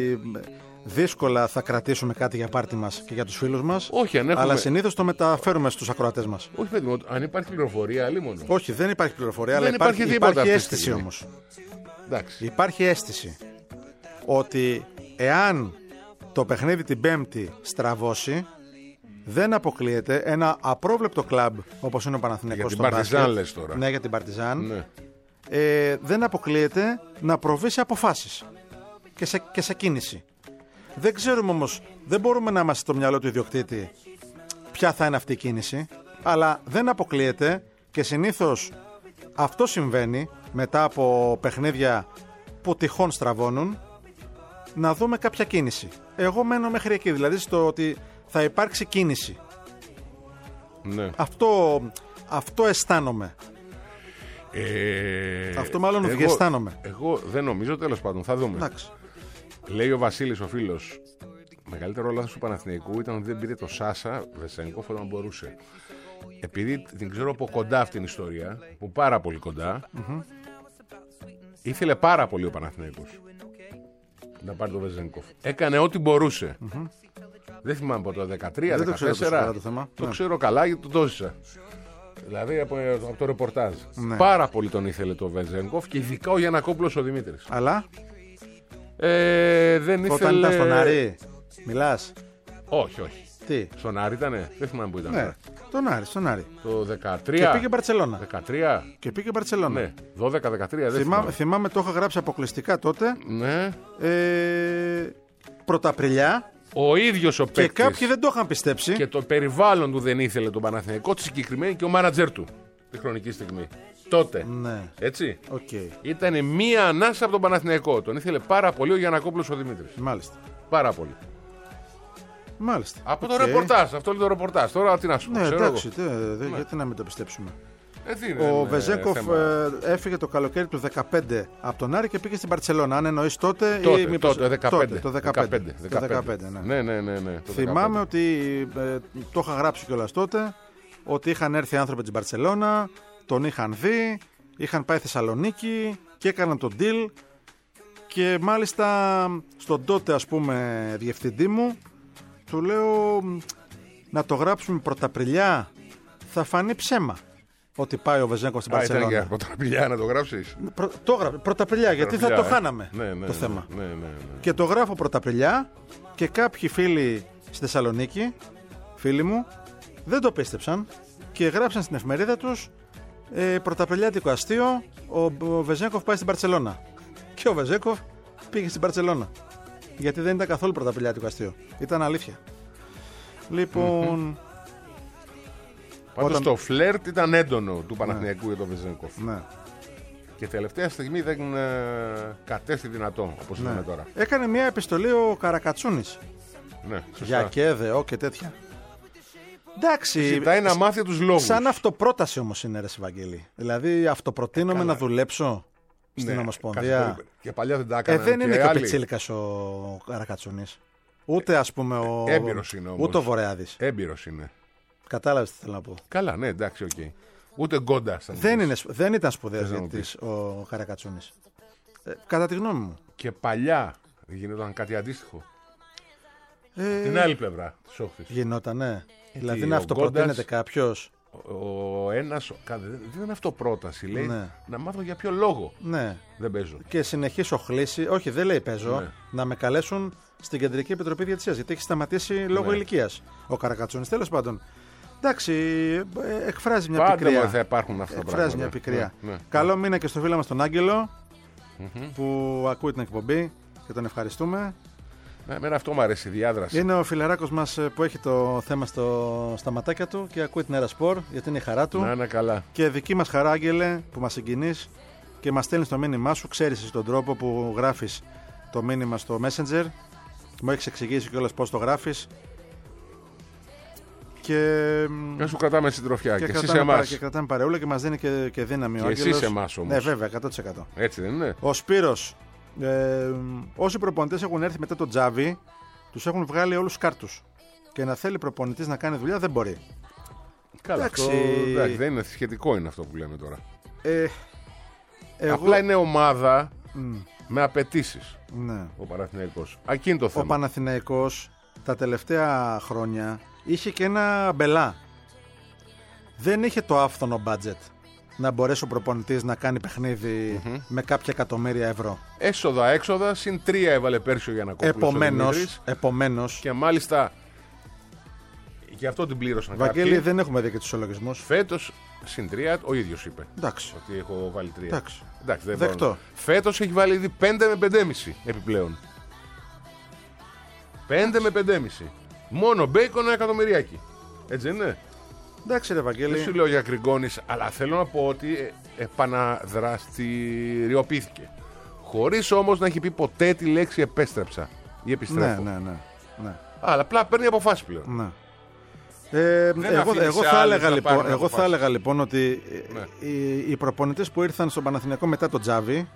δύσκολα θα κρατήσουμε κάτι για πάρτι μας και για τους φίλους μας. Όχι, αν έχουμε. Αλλά συνήθως το μεταφέρουμε στους ακροατές μας. Όχι, παιδί μου, αν υπάρχει πληροφορία, άλλη μόνο. Όχι, δεν υπάρχει πληροφορία, Δεν αλλά υπάρχει υπάρχει, τίποτα υπάρχει αυτή τη αίσθηση στιγμή. όμως. Εντάξει. Υπάρχει αίσθηση ότι εάν το παιχνίδι την Πέμπτη στραβώσει, δεν αποκλείεται ένα απρόβλεπτο κλαμπ όπως είναι ο Παναθηναϊκός Για την στο Παρτιζάν μπάσκετ. λες τώρα. Ναι, για την Παρτιζάν. Ναι. Ε, δεν αποκλείεται να προβεί σε αποφάσεις και σε, και σε κίνηση. Δεν ξέρουμε όμως, δεν μπορούμε να είμαστε στο μυαλό του ιδιοκτήτη ποια θα είναι αυτή η κίνηση, αλλά δεν αποκλείεται και συνήθως αυτό συμβαίνει μετά από παιχνίδια που τυχόν στραβώνουν, να δούμε κάποια κίνηση. Εγώ μένω μέχρι εκεί, δηλαδή στο ότι θα υπάρξει κίνηση. Ναι. Αυτό, αυτό αισθάνομαι. Ε, Αυτό μάλλον εγώ- αισθάνομαι. Εγώ δεν νομίζω, τέλος πάντων, θα δούμε. Εντάξει. Λέει ο Βασίλης ο φίλος, μεγαλύτερο λάθος του Παναθηναϊκού ήταν ότι δεν πήρε το Σάσα Βεσένκοφ όταν μπορούσε. Επειδή την ξέρω από κοντά αυτήν την ιστορία, που πάρα πολύ κοντά, mm-hmm. ήθελε πάρα πολύ ο Παναθηναϊκός να πάρει το Βεζένκοφ. Έκανε ό,τι μπορούσε. Mm-hmm. Δεν θυμάμαι από το δεκατρία, Δεν το ξέρω δεκατέσσερα. τόσο καλά το θέμα. Το Ναι. ξέρω καλά γιατί το δόσα. Δηλαδή από, από το ρεπορτάζ. Ναι. Πάρα πολύ τον ήθελε το Βεζένκοφ και ειδικά ο Γιαννακόπουλος ο Δημήτρης. Αλλά Ε, δεν ήθελε... όταν ήταν στον Άρη, μιλάς. Όχι, όχι. Τι. Στον Άρη ήτανε. Δεν θυμάμαι που ήταν. Ναι, τον Άρη, στον Άρη. Το δεκατρία. Και πήγε Μπαρτσελώνα. δεκατρία. Και πήγε Μπαρτσελώνα. Ναι. δώδεκα δεκατρία. Δεν Θυμά, θυμάμαι. θυμάμαι, το είχα γράψει αποκλειστικά τότε. Ναι. Ε, Πρωταπριλιά. Ο ίδιος ο Και παίκτης. κάποιοι δεν το είχαν πιστέψει. Και το περιβάλλον του δεν ήθελε τον Παναθηναϊκό, τη συγκεκριμένη και ο μάνατζερ του. Τη χρονική στιγμή. Τότε. Ναι, Έτσι. οκ. Ήταν μία ανάσα από τον Παναθηναϊκό. Τον ήθελε πάρα πολύ ο Γιαννακόπουλος ο Δημήτρης. Μάλιστα. Πάρα πολύ. Μάλιστα. Από το Οκ. ρεπορτάζ. Αυτό λέει το ρεπορτάζ. Τώρα τι να σου πω. Ναι, ξέρω εντάξει, εγώ. τε, δε, γιατί να μην το πιστέψουμε. Ε, τι είναι, Ο είναι Βεζέκοφ θέμα. ε, έφυγε το καλοκαίρι του δεκαπέντε από τον Άρη και πήγε στην Μπαρτσελώνα. Αν εννοείς τότε, Τότε, ή μήπως... τότε, δεκαπέντε. τότε, το δεκαπέντε. Το δεκαπέντε, ναι. Ναι, ναι, ναι, ναι, το Θυμάμαι δεκαπέντε. ότι ε, το είχα γράψει κιόλας τότε, ότι είχαν έρθει άνθρωποι της Μπαρτσελώνα, τον είχαν δει, είχαν πάει Θεσσαλονίκη και έκαναν τον deal και μάλιστα στον τότε, ας πούμε, διευθυντή μου του λέω να το γράψουμε Πρωταπριλιά, θα φανεί ψέμα. ότι πάει ο Βεζένκοφ στην Α, ήταν Μπαρσελόνα. για πρωταπηλιά να το γράψεις. Προ, το έγραφε πρωταπηλιά, γιατί θα το ε. χάναμε Ναι, ναι, το ναι, θέμα. Ναι, ναι, ναι. Και το γράφω πρωταπηλιά και κάποιοι φίλοι στη Θεσσαλονίκη, φίλοι μου, δεν το πίστεψαν και γράψαν στην εφημερίδα τους ε, πρωταπηλιάτικο αστείο, ο, ο Βεζένκοφ πάει στην Μπαρσελόνα. Και ο Βεζένκοφ πήγε στην Μπαρσελόνα. Γιατί δεν ήταν καθόλου πρωταπηλιάτικο αστείο. Ήταν αλήθεια. Λοιπόν. Πάντως όταν- το φλερτ ήταν έντονο του Παναθηναϊκού για τον Βεζένκοφ. Ναι. Και τελευταία στιγμή δεν ε, κατέστη δυνατό, όπως Ναι. λέμε τώρα. Έκανε μια επιστολή ο Καρακατσούνης Ναι, σωστά. για ΚΕΔΕΟ και τέτοια. Εντάξει. Ζητάει να μάθει τους λόγους. Σαν αυτοπρόταση όμως είναι, ρε Βαγγέλη. Δηλαδή αυτοπροτείνομαι Καλά. να δουλέψω στην Ναι, Ομοσπονδία. κάθε πολύ. Και παλιά δεν τα Ε, έκαναν. δεν είναι και ο άλλοι. Πιτσίλικας ο Καρακατσούνης. Ούτε ας πούμε ο. Έμπειρος είναι όμως. Ούτε ο Βορειάδης. Έμπειρος είναι. Κατάλαβες τι θέλω να πω. Καλά, ναι, εντάξει, οκ. Ούτε γκόντα. Δεν, είναι, σπ- δεν ήταν σπουδαίος Θες να μου διαιτητής ο Καρακατσούνης. Ε, κατά τη γνώμη μου. Και παλιά γινόταν κάτι αντίστοιχο. Ε, Την άλλη πλευρά τη όχθη. Γινότανε. Δηλαδή ο να αυτοπροτείνεται Γκόντας- κάποιος. Ο ένα. Δεν είναι αυτοπρόταση. Λέει Ναι. να μάθω για ποιο λόγο Ναι. δεν παίζω. Και συνεχής οχλήσει. Όχι, δεν λέει παίζω. Ναι. Να με καλέσουν στην Κεντρική Επιτροπή Διαιτησίας. Γιατί έχει σταματήσει λόγω Ναι. ηλικίας ο Καρακατσούνης. Τέλος πάντων. Εντάξει, ε, εκφράζει μια Πάντα πικρία. μόνο θα υπάρχουν αυτά τα Εκφράζει πράγματα. μια πικρία. Ναι, ναι. Καλό μήνα και στο φίλο μας τον Άγγελο που ακούει την εκπομπή και τον ευχαριστούμε. Ναι, εμένα αυτό μου αρέσει, η διάδραση. Είναι ο φιλαράκος μας που έχει το θέμα στο, στα ματάκια του και ακούει την Έρα Σπορ γιατί είναι η χαρά του. Να είναι καλά. Και δική μας χαρά, Άγγελε, που μας συγκινείς και μας στέλνεις το μήνυμά σου. Ξέρεις εσύ τον τρόπο που γράφεις το μήνυμα στο Messenger. Μου έχεις εξηγήσει κιόλας πώς το γράφεις. Και, Να σου κρατάμε συντροφιά. Και, και, εσύ σε κρατάμε, παρα, εμάς. και κρατάμε παρεούλα και μας δίνει και, και δύναμη Και ο εσύ Άγγελος. σε εμάς όμως. Ναι, βέβαια, εκατό τοις εκατό. Έτσι δεν είναι. Ο Σπύρος, ε, όσοι προπονητές έχουν έρθει μετά τον Τζάβι, τους έχουν βγάλει όλους κάρτους. Και να θέλει προπονητής να κάνει δουλειά δεν μπορεί. Καλά, εντάξει. αυτό, εντάξει, δεν είναι σχετικό είναι αυτό που λέμε τώρα. Ε, εγώ, Απλά είναι ομάδα με απαιτήσεις ναι. ο Παναθηναϊκός. Ακίνη το Ο θέμα. Παναθηναϊκός τα τελευταία χρόνια είχε και ένα μπελά. Δεν είχε το άφθονο budget να μπορέσει ο προπονητής να κάνει παιχνίδι με κάποια εκατομμύρια ευρώ. Έσοδα, έξοδα, συν τρία έβαλε πέρσι ο Γιαννακόπουλος. ο Επομένως, Δημήτρης. επομένως Και μάλιστα γι' αυτό την πλήρωσαν Βαγγέλη, κάποιοι. δεν έχουμε δει και τους ολογισμούς. Φέτος συν τρία, ο ίδιος είπε Εντάξει. ότι έχω βάλει τρία. Εντάξει. Εντάξει, δεν Δεκτό. μπορώ. Φέτος έχει βάλει ήδη πέντε με πέντε κόμμα πέντε επιπλέον. πέντε με πέντε κόμμα πέντε. Μόνο μπέικον ένα εκατομμυριάκι. Έτσι δεν είναι. Εντάξει, ρε Βαγγέλη. Δεν σου λέω για Γκριγκόνης, αλλά θέλω να πω ότι ε, επαναδραστηριοποιήθηκε. Χωρίς όμως να έχει πει ποτέ τη λέξη επέστρεψα ή Ναι, επιστρέφω. ναι, ναι. ναι. Αλλά απλά παίρνει αποφάσεις πλέον. ναι. Ε, Δεν εγώ, αφήνει εγώ, σε θα άλλους έλεγα, να λοιπόν, πάρουν εγώ θα αποφάσεις. έλεγα λοιπόν ότι Ναι. οι, οι προπονητές που ήρθαν στον Παναθηναϊκό μετά τον Τζάβι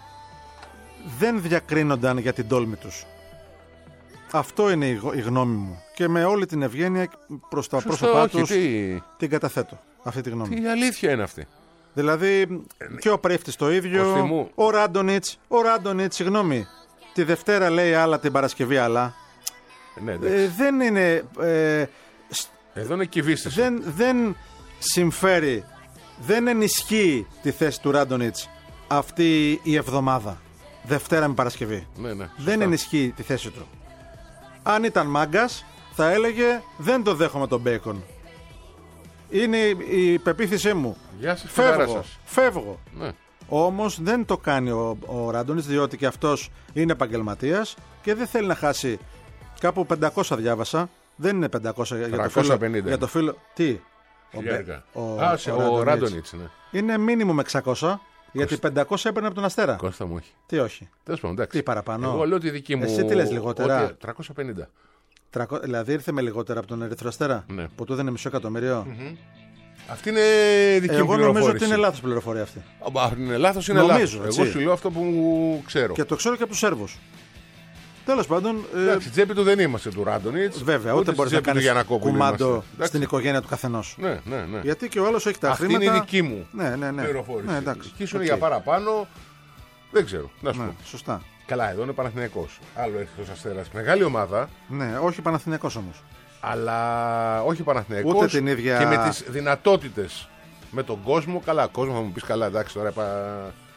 δεν διακρίνονταν για την τόλμη τους. Αυτό είναι η, γο- η γνώμη μου. Και με όλη την ευγένεια προς τα Σωστό, πρόσωπά όχι, τους τι, την καταθέτω. Αυτή τη γνώμη. τι αλήθεια είναι αυτή. Δηλαδή και ο Πρέφτης το ίδιο, Κωστή μου. ο Ράντονιτς, ο Ράντονιτς, συγγνώμη, τη Δευτέρα λέει άλλα, την Παρασκευή άλλα. Ναι, εντάξει. Ε, δεν είναι... Ε, σ- Εδώ είναι κυβίστηση. δεν, δεν συμφέρει, δεν ενισχύει τη θέση του Ράντονιτς αυτή η εβδομάδα, Δευτέρα με Παρασκευή. Ναι, ναι, Δεν σωστά. ενισχύει τη θέση του. Αν ήταν μάγκας θα έλεγε δεν το δέχομαι τον Μπέικον. Είναι η πεποίθησή μου. Γεια σας, φιλάρα Φεύγω, σας. φεύγω. Ναι. Όμως δεν το κάνει ο, ο Ράντονιτς, διότι και αυτός είναι επαγγελματίας και δεν θέλει να χάσει. Κάπου πεντακόσια διάβασα. Δεν είναι πεντακόσια για το φίλο. τριακόσια πενήντα. Για το φίλο. Τι. Ο, Χιλιάρικα. ο, Α, σε- ο Ράντονιτς. Ράντονιτς, ναι. Είναι μίνιμουμ εξακόσια. Γιατί πεντακόσια έπαιρνε από τον Αστέρα. Κώστα μου έχει. Τι όχι. Τέλος πάντων, εντάξει. Τι παραπάνω? Εγώ λέω τη δική μου. Εσύ τι λες, λιγότερα? ότι τριακόσια πενήντα. Τρακο... Δηλαδή ήρθε με λιγότερα από τον Ερυθρό Αστέρα. Ναι. Που του έδινε μισό εκατομμύριο. Αυτή είναι δική μου Εγώ νομίζω πληροφόρηση. ότι είναι λάθος πληροφορία αυτή. Α, είναι λάθος, είναι Νομίζω, λάθος. έτσι. Εγώ σου λέω αυτό που ξέρω. Και το ξέρω και από τους Σέρβους. Τέλος πάντων. ε, Εντάξει, τσέπη του δεν είμαστε του Ράντονιτς. Βέβαια, ούτε μπορεί να τσέπη του κάνει Γιαννακόπουλου κουμάντο είμαστε. Εντάξει. στην οικογένεια του καθενός. Ναι, ναι, ναι. Γιατί και ο άλλος έχει τα Αυτή χρήματα. είναι η δική μου ναι, ναι, ναι. πληροφόρηση. Ναι, εντάξει. Εκεί σου είναι Οκ. για παραπάνω. Δεν ξέρω. Να σου Ναι, πω. σωστά. Καλά, εδώ είναι Παναθηναϊκός. Άλλο Ερυθρός Αστέρας. Μεγάλη ομάδα, Ναι, όχι Παναθηναϊκός όμως. αλλά όχι Παναθηναϊκός. Ούτε την ίδια- Και με τις δυνατότητες με τον κόσμο. Καλά, κόσμο θα μου πεις καλά, εντάξει τώρα. Πα...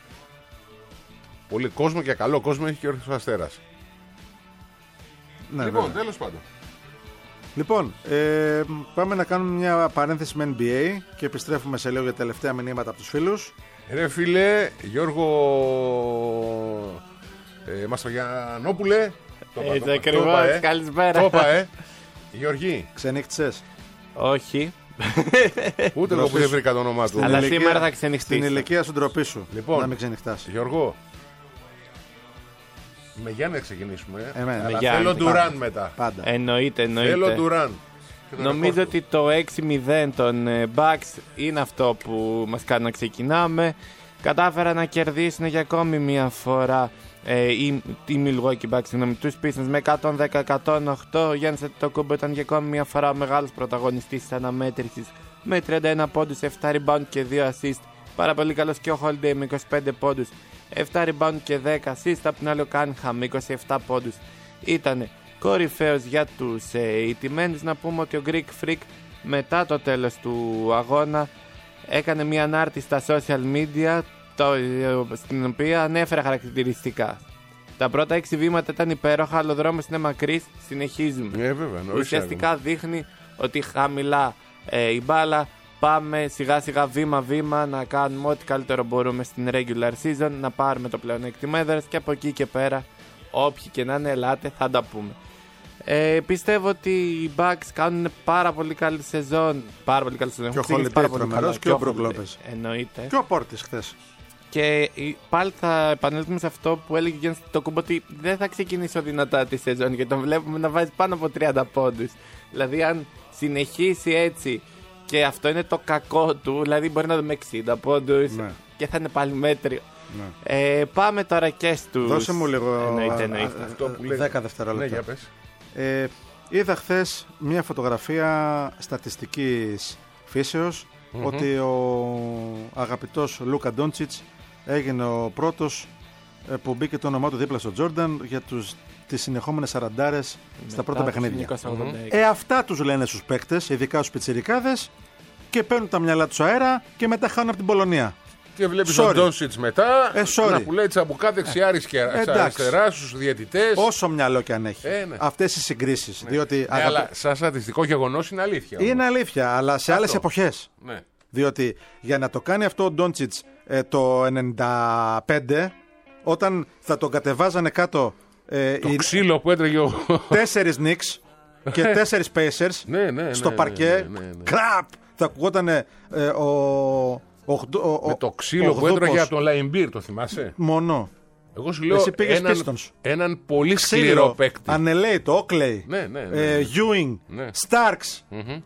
Πολύ κόσμο και καλό κόσμο έχει και ο Όρθιος Αστέρας. Ναι, λοιπόν, βέβαια. τέλος πάντων. Λοιπόν, ε, πάμε να κάνουμε μια παρένθεση με N B A και επιστρέφουμε σε λίγο για τελευταία μηνύματα από τους φίλους. Ρε φίλε, Γιώργο ε, Μαστογιαννόπουλε. Το είπα, Έτσι το- ακριβώς, το είπα, ε. καλησπέρα. Το είπα, ε. Γιώργη, Ξενύχτησες. Όχι. ούτε εγώ που δεν βρήκα το όνομά του. Αλλά ηλικία- σήμερα θα Στην ξενυχτήσω. ηλικία σου ντροπή σου. Λοιπόν. Να μην ξενυχτάς. Γιώργο, με Γιάννη να ξεκινήσουμε. ε. Εμένα. Αλλά Με Γιάννη. θέλω Ντουράν Πάντα. μετά. Πάντα. Εννοείται, Θέλω εννοείται. Ντουράν. Και τον Νομίζω ρεκόρ του. ότι το έξι μηδέν των ε, Bucks είναι αυτό που μας κάνει να ξεκινάμε. Κατάφεραν να κερδίσουν για ακόμη μια φορά ε, οι, οι Milwaukee Bucks, συγγνώμη, τους Pistons με εκατόν δέκα εκατόν οκτώ. Ο Γιάννης Αντετοκούμπο ήταν για ακόμη μια φορά ο μεγάλος πρωταγωνιστής της αναμέτρησης με τριάντα ένα πόντους, επτά rebound και δύο assist. Πάρα πολύ καλός και ο Holiday με είκοσι πέντε πόντους, επτά rebound και δέκα assist. Απ' την άλλη ο Cunningham με είκοσι επτά πόντους ήταν κορυφαίος για τους ε, ηττημένους. Να πούμε ότι ο Greek Freak μετά το τέλος του αγώνα έκανε μια ανάρτηση στα social media το, ε, στην οποία ανέφερε χαρακτηριστικά. Τα πρώτα έξι βήματα ήταν υπέροχα, αλλά ο δρόμος είναι μακρύς, συνεχίζουμε. Ε, βέβαια, νωρίς Ουσιαστικά δείχνει ότι χαμηλά ε, η μπάλα, πάμε σιγά σιγά βήμα βήμα να κάνουμε ό,τι καλύτερο μπορούμε στην regular season, να πάρουμε το πλεονέκτημα έδρας και από εκεί και πέρα όποιοι και να είναι ελάτε θα τα πούμε. Ε, πιστεύω ότι οι Bucks κάνουν πάρα πολύ καλή σεζόν. Πάρα πολύ καλή σεζόν. Και ο Έχουν ξεκινήσει Holiday πάρα πολύ τρομερός καλά. και ο ο Brook Holiday. Lopez. Εννοείται. Και ο Πόρτης χθες. Και ε, πάλι θα επανέλθουμε σε αυτό που έλεγε ο Γιάννης Αντετοκούμπο, ότι δεν θα ξεκινήσω δυνατά τη σεζόν γιατί τον βλέπουμε να βάζει πάνω από τριάντα πόντους. Δηλαδή, αν συνεχίσει έτσι και αυτό είναι το κακό του, δηλαδή μπορεί να δούμε εξήντα πόντους Ναι. και θα είναι πάλι μέτριο. Ναι. Ε, πάμε τώρα και στους. Δώσε μου λίγο Εννοείται, α, εννοείται. α, Αυτό που λέει. δέκα Ναι, δευτερόλεπτα. για πες. Ε, είδα χθες μια φωτογραφία στατιστικής φύσεως ότι ο αγαπητός Λούκα Ντόντσιτς έγινε ο πρώτος ε, που μπήκε το όνομά του δίπλα στο Τζόρνταν για τους, τις συνεχόμενες σαραντάρες στα πρώτα Μετά το παιχνίδια. χίλια εννιακόσια ογδόντα έξι. Ε, αυτά τους λένε στους παίκτες, ειδικά στους πιτσιρικάδες, και παίρνουν τα μυαλά τους αέρα και μετά χάνουν από την Πολωνία. Και βλέπεις Sorry. τον Ντόνσιτς μετά Ε, sorry. να πουλάει τσαμπουκά δεξιά αριστερά, εντάξει. αριστερά στους διαιτητές. Όσο μυαλό και αν έχει. Ε, ναι. Αυτές οι συγκρίσεις. Διότι Ναι, αγαπη- αλλά σαν στατιστικό γεγονός είναι αλήθεια. όμως. είναι αλήθεια, αλλά σε άλλες εποχές. Ναι. Διότι για να το κάνει αυτό ο Ντόντσιτς ε, το ενενήντα πέντε, όταν θα τον κατεβάζανε κάτω ε, Το οι ξύλο που έτρεγε ο... τέσσερις Knicks και τέσσερις Pacers Ναι, ναι, στο ναι, παρκέ, ναι, ναι, ναι. κραπ, θα ακουγόταν ε, ο, ο, ο, Με το ο ξύλο που έτρεγε Ογδούπος. από τον Λαϊμπίρ, το θυμάσαι. Μόνο. Εγώ σου λέω Εσύ πήγες έναν, Pistons. έναν πολύ σκληρό Ξύλο, παίκτη. Ανελέητο, Oakley, Ναι, ναι, ναι, ε, ναι. Ewing, Ναι. Starks, Μμμ.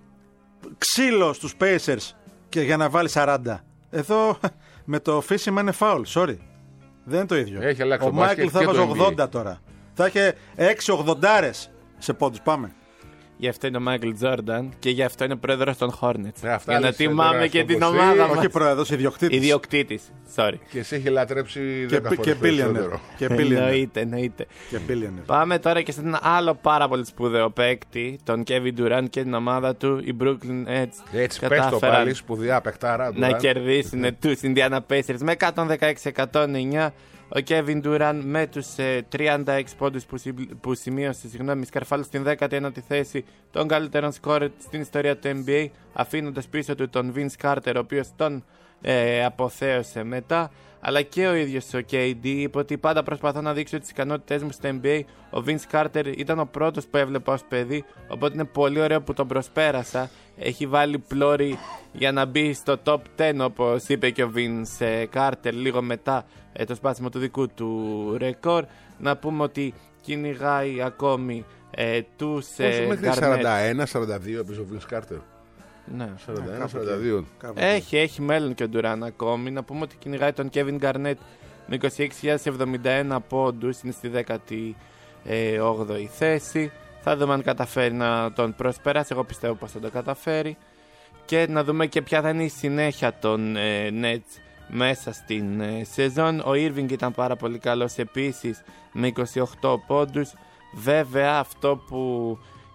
ξύλο στους Pacers και για να βάλει σαράντα. Εδώ με το φύσιμα είναι foul, sorry. Δεν είναι το ίδιο. Έχει αλλάξει ο το μπάσκετ Μάικλ θα και το βάζει N B A. ογδόντα τώρα. Θα είχε έξι ογδοντάρες σε πόντους. Πάμε. Γι' αυτό είναι ο Μάικλ Τζόρνταν και γι' αυτό είναι πρόεδρος των Hornets. Ε, αυτά Για να λες, τιμάμε τώρα, και στον την Κωσί. ομάδα μας. Όχι πρόεδρος, ιδιοκτήτης. Ιδιοκτήτης. Sorry. Και σε έχει λατρέψει Και, δέκα και φορές billionaire. περισσότερο. Και billionaire. Εννοείται, εννοείται. Και billionaire. Πάμε τώρα και σε έναν άλλο πάρα πολύ σπουδαίο παίκτη, τον Kevin Durant και την ομάδα του, οι Brooklyn Nets. Έτσι πες το κατάφεραν πάλι, σπουδαία παιχτάρα. να Durant. κερδίσουν τους Indiana Pacers με εκατόν δεκαέξι εκατόν εννιά. Ο Kevin Durant με τους ε, τριάντα έξι πόντους που, συ- που σημείωσε, συγγνώμη, σκαρφάλωσε στην δέκατη ένατη θέση των καλύτερων σκόρερ στην ιστορία του N B A, αφήνοντας πίσω του τον Vince Carter, ο οποίος τον ε, αποθέωσε μετά. Αλλά και ο ίδιος ο κέι ντι είπε ότι πάντα προσπαθώ να δείξω τις ικανότητές μου στο N B A. Ο Vince Carter ήταν ο πρώτος που έβλεπα ως παιδί, οπότε είναι πολύ ωραίο που τον προσπέρασα. Έχει βάλει πλώρη για να μπει στο top δέκα, όπως είπε και ο Vince Carter λίγο μετά ε, το σπάσιμο του δικού του ρεκόρ. Να πούμε ότι κυνηγάει ακόμη ε, τους Πόσο ε, μέχρι Garnett. σαράντα ένα σαράντα δύο έπαιζε ο Vince Carter. Ναι. σαράντα ένα κάπου σαράντα δύο. Κάπου εκεί. Έχει, έχει μέλλον και ο Durant ακόμη. Να πούμε ότι κυνηγάει τον Kevin Garnett με είκοσι έξι χιλιάδες εβδομήντα ένα πόντους. Είναι στη δέκατη όγδοη θέση. Θα δούμε αν καταφέρει να τον προσπεράσει. Εγώ πιστεύω πως θα το καταφέρει. Και να δούμε και ποια θα είναι η συνέχεια των ε, Nets μέσα στην ε, σεζόν. Ο Irving ήταν πάρα πολύ καλός επίσης με είκοσι οκτώ πόντους. Βέβαια αυτό που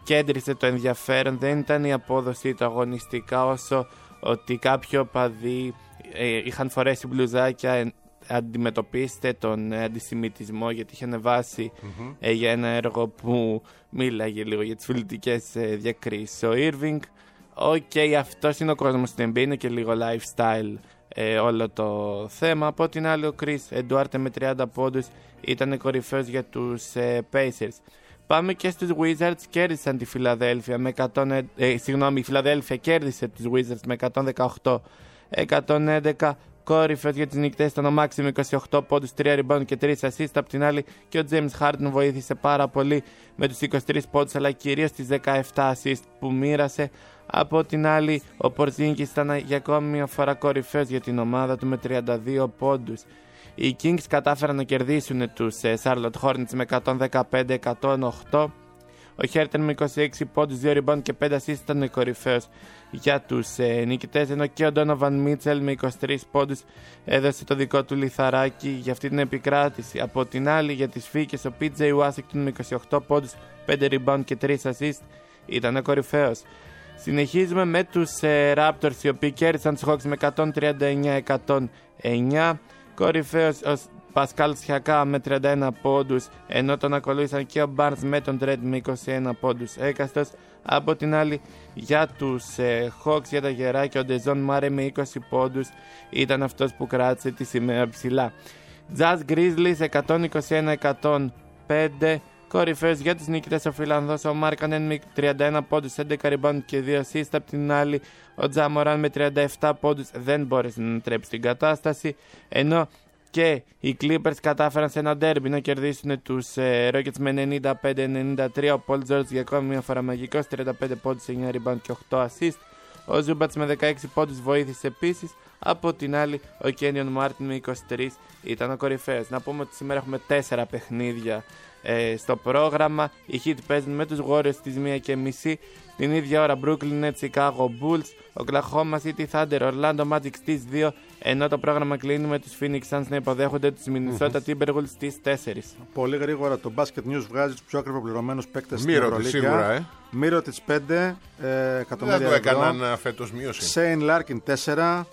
κέντρισε το ενδιαφέρον. Δεν ήταν η απόδοση του αγωνιστικά, όσο ότι κάποιοι οπαδοί ε, είχαν φορέσει μπλουζάκια ε, αντιμετωπίστε τον ε, αντισημιτισμό, γιατί είχε ανεβάσει mm-hmm. ε, για ένα έργο που μίλαγε λίγο για τις φιλετικές ε, διακρίσεις ο Irving. Οκ, okay, αυτός είναι ο κόσμος στην Ν Μπι έι, είναι και λίγο lifestyle ε, όλο το θέμα. Από την άλλη, ο Chris Duarte με τριάντα πόντους ήταν κορυφαίος για τους ε, Pacers. Πάμε και στους Wizards, κέρδισαν τη Φιλαδέλφια με εκατό, ε, συγγνώμη, η Φιλαδέλφια κέρδισε τους Wizards με εκατόν δεκαοκτώ εκατόν έντεκα. Κορυφαίος για τις νικητές ήταν ο Maxi με είκοσι οκτώ πόντους, τρία rebound και τρία assist. Απ' την άλλη και ο James Harden βοήθησε πάρα πολύ με τους είκοσι τρεις πόντους, αλλά κυρίως τις δεκαεπτά assist που μοίρασε. Από την άλλη ο Porzingis ήταν για ακόμη μια φορά κορυφαίος για την ομάδα του με τριάντα δύο πόντους. Οι Kings κατάφεραν να κερδίσουν τους Charlotte Hornets με εκατόν δεκαπέντε εκατόν οκτώ. Ο Χέρτερ με είκοσι έξι πόντους, δύο rebound και πέντε assist ήταν κορυφαίος για τους ε, νικητές, ενώ και ο Donovan Mitchell με είκοσι τρεις πόντους έδωσε το δικό του λιθαράκι για αυτή την επικράτηση. Από την άλλη για τις Φίκες, ο πι τζέι Washington με είκοσι οκτώ πόντους, πέντε rebound και τρία assist ήταν κορυφαίος. Συνεχίζουμε με τους ε, Raptors, οι οποίοι κέρδισαν τους Hawks με εκατόν τριάντα εννιά εκατόν εννιά. Κορυφαίος ο Πασκάλ Σιακά με τριάντα ένα πόντους, ενώ τον ακολούθησαν και ο Barnes με τον Trent με είκοσι ένα πόντους έκαστος. Από την άλλη για τους ε, Hawks, για τα γεράκια, ο Ντεζόν Μάρε με είκοσι πόντους ήταν αυτός που κράτησε τη σημαία ψηλά. Jazz Grizzlies εκατόν είκοσι ένα εκατόν πέντε. Κορυφαίος για τους νικητές ο Φιλανδός, ο Μάρκανεν με τριάντα ένα πόντους, έντεκα rebound και δύο assist. Απ' την άλλη ο Τζαμοράν με τριάντα επτά πόντους δεν μπόρεσε να τρέψει την κατάσταση, ενώ και οι Clippers κατάφεραν σε ένα ντέρμπι να κερδίσουν τους ε, Rockets με ενενήντα πέντε ενενήντα τρία. Ο Paul George για ακόμη μια φορά μαγικός, τριάντα πέντε πόντους, εννιά rebound και οκτώ assist. Ο Zubats με δεκαέξι πόντους βοήθησε επίσης. Από την άλλη ο Kenyon Martin με είκοσι τρία ήταν ο κορυφαίος. Να πούμε ότι σήμερα έχουμε τέσσερα παιχνίδια ε, στο πρόγραμμα. Οι Heat παίζουν με τους Warriors στις μία και μισή. Την ίδια ώρα Brooklyn Nets, Chicago Bulls, Oklahoma City Thunder, Orlando Magic στις δύο, ενώ το πρόγραμμα κλείνει με τους Phoenix Suns να υποδέχονται τους Minnesota Timberwolves στις τέσσερις. Πολύ γρήγορα το Basket News βγάζει τους πιο ακριβοπληρωμένους παίκτες στην Ευρωλίγκα. Σίγουρα, ε. Μύρωτιτς πέντε ε, εκατομμύρια ευρώ. Δεν το έκαναν έκαναν φέτος μείωση. Σέιν Λάρκιν τέσσερα,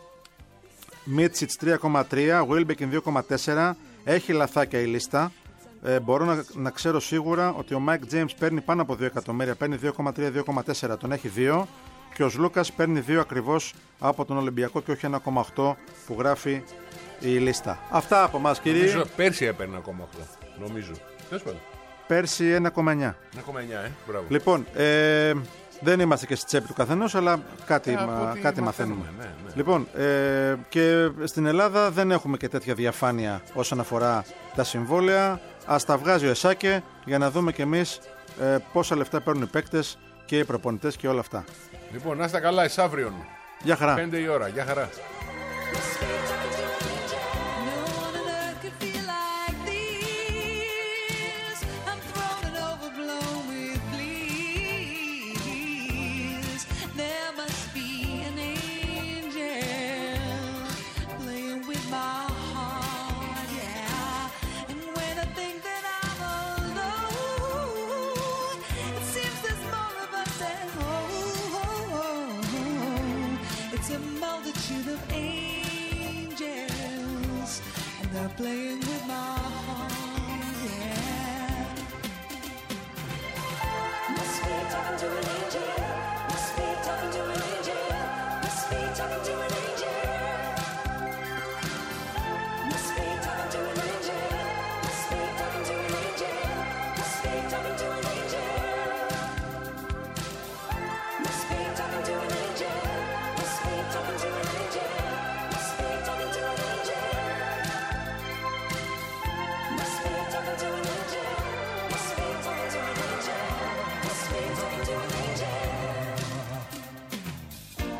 Μίτσιτς τρία κόμμα τρία, Wilbekin δύο κόμμα τέσσερα. Έχει λαθάκια η λίστα. Ε, μπορώ να, να ξέρω σίγουρα ότι ο Mike James παίρνει πάνω από δύο εκατομμύρια, παίρνει δύο κόμμα τρία δύο κόμμα τέσσερα, τον έχει δύο, και ο Λούκας παίρνει δύο ακριβώς από τον Ολυμπιακό και όχι ένα κόμμα οκτώ που γράφει η λίστα. Αυτά από εμάς, κύριε. Νομίζω πέρσι έπαιρνε ένα κόμμα οκτώ, νομίζω. Πέρσι ένα κόμμα εννιά. ένα κόμμα εννιά, ε, μπράβο. Λοιπόν, ε, δεν είμαστε και στη τσέπη του καθενός, αλλά κάτι, ε, μα, κάτι μαθαίνουμε. Ναι, ναι. Λοιπόν, ε, και στην Ελλάδα δεν έχουμε και τέτοια διαφάνεια όσον αφορά τα συμβόλαια. Ας τα βγάζει ο Εσάκε για να δούμε κι εμείς ε, πόσα λεφτά παίρνουν οι παίκτες και οι προπονητές και όλα αυτά. Λοιπόν, να είστε καλά, εις αύριον. Γεια χαρά. πέντε η ώρα, γεια χαρά. Playing with my heart, yeah. Must be talking to an angel. Must be talking to an angel. Must be talking to an angel. Must be talking to an angel. Must be talking to an angel. Must be talking to an angel. Must be talking to an angel. Must be talking to an angel. Must be talking to an angel. Must be talking to an angel. Must be talking to an angel. Must be talking to an angel.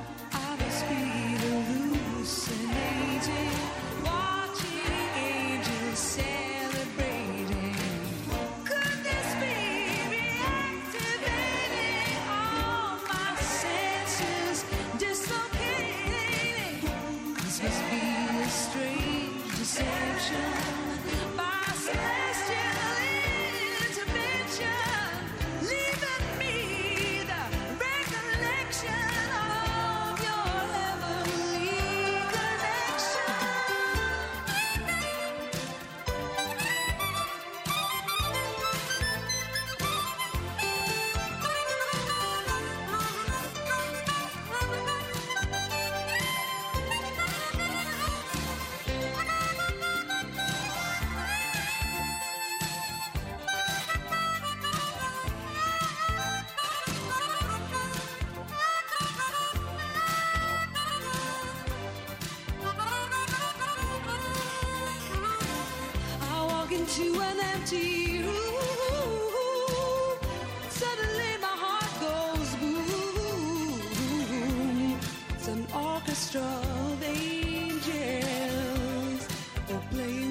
into an empty room. Suddenly my heart goes boom. It's an orchestra of angels. They're playing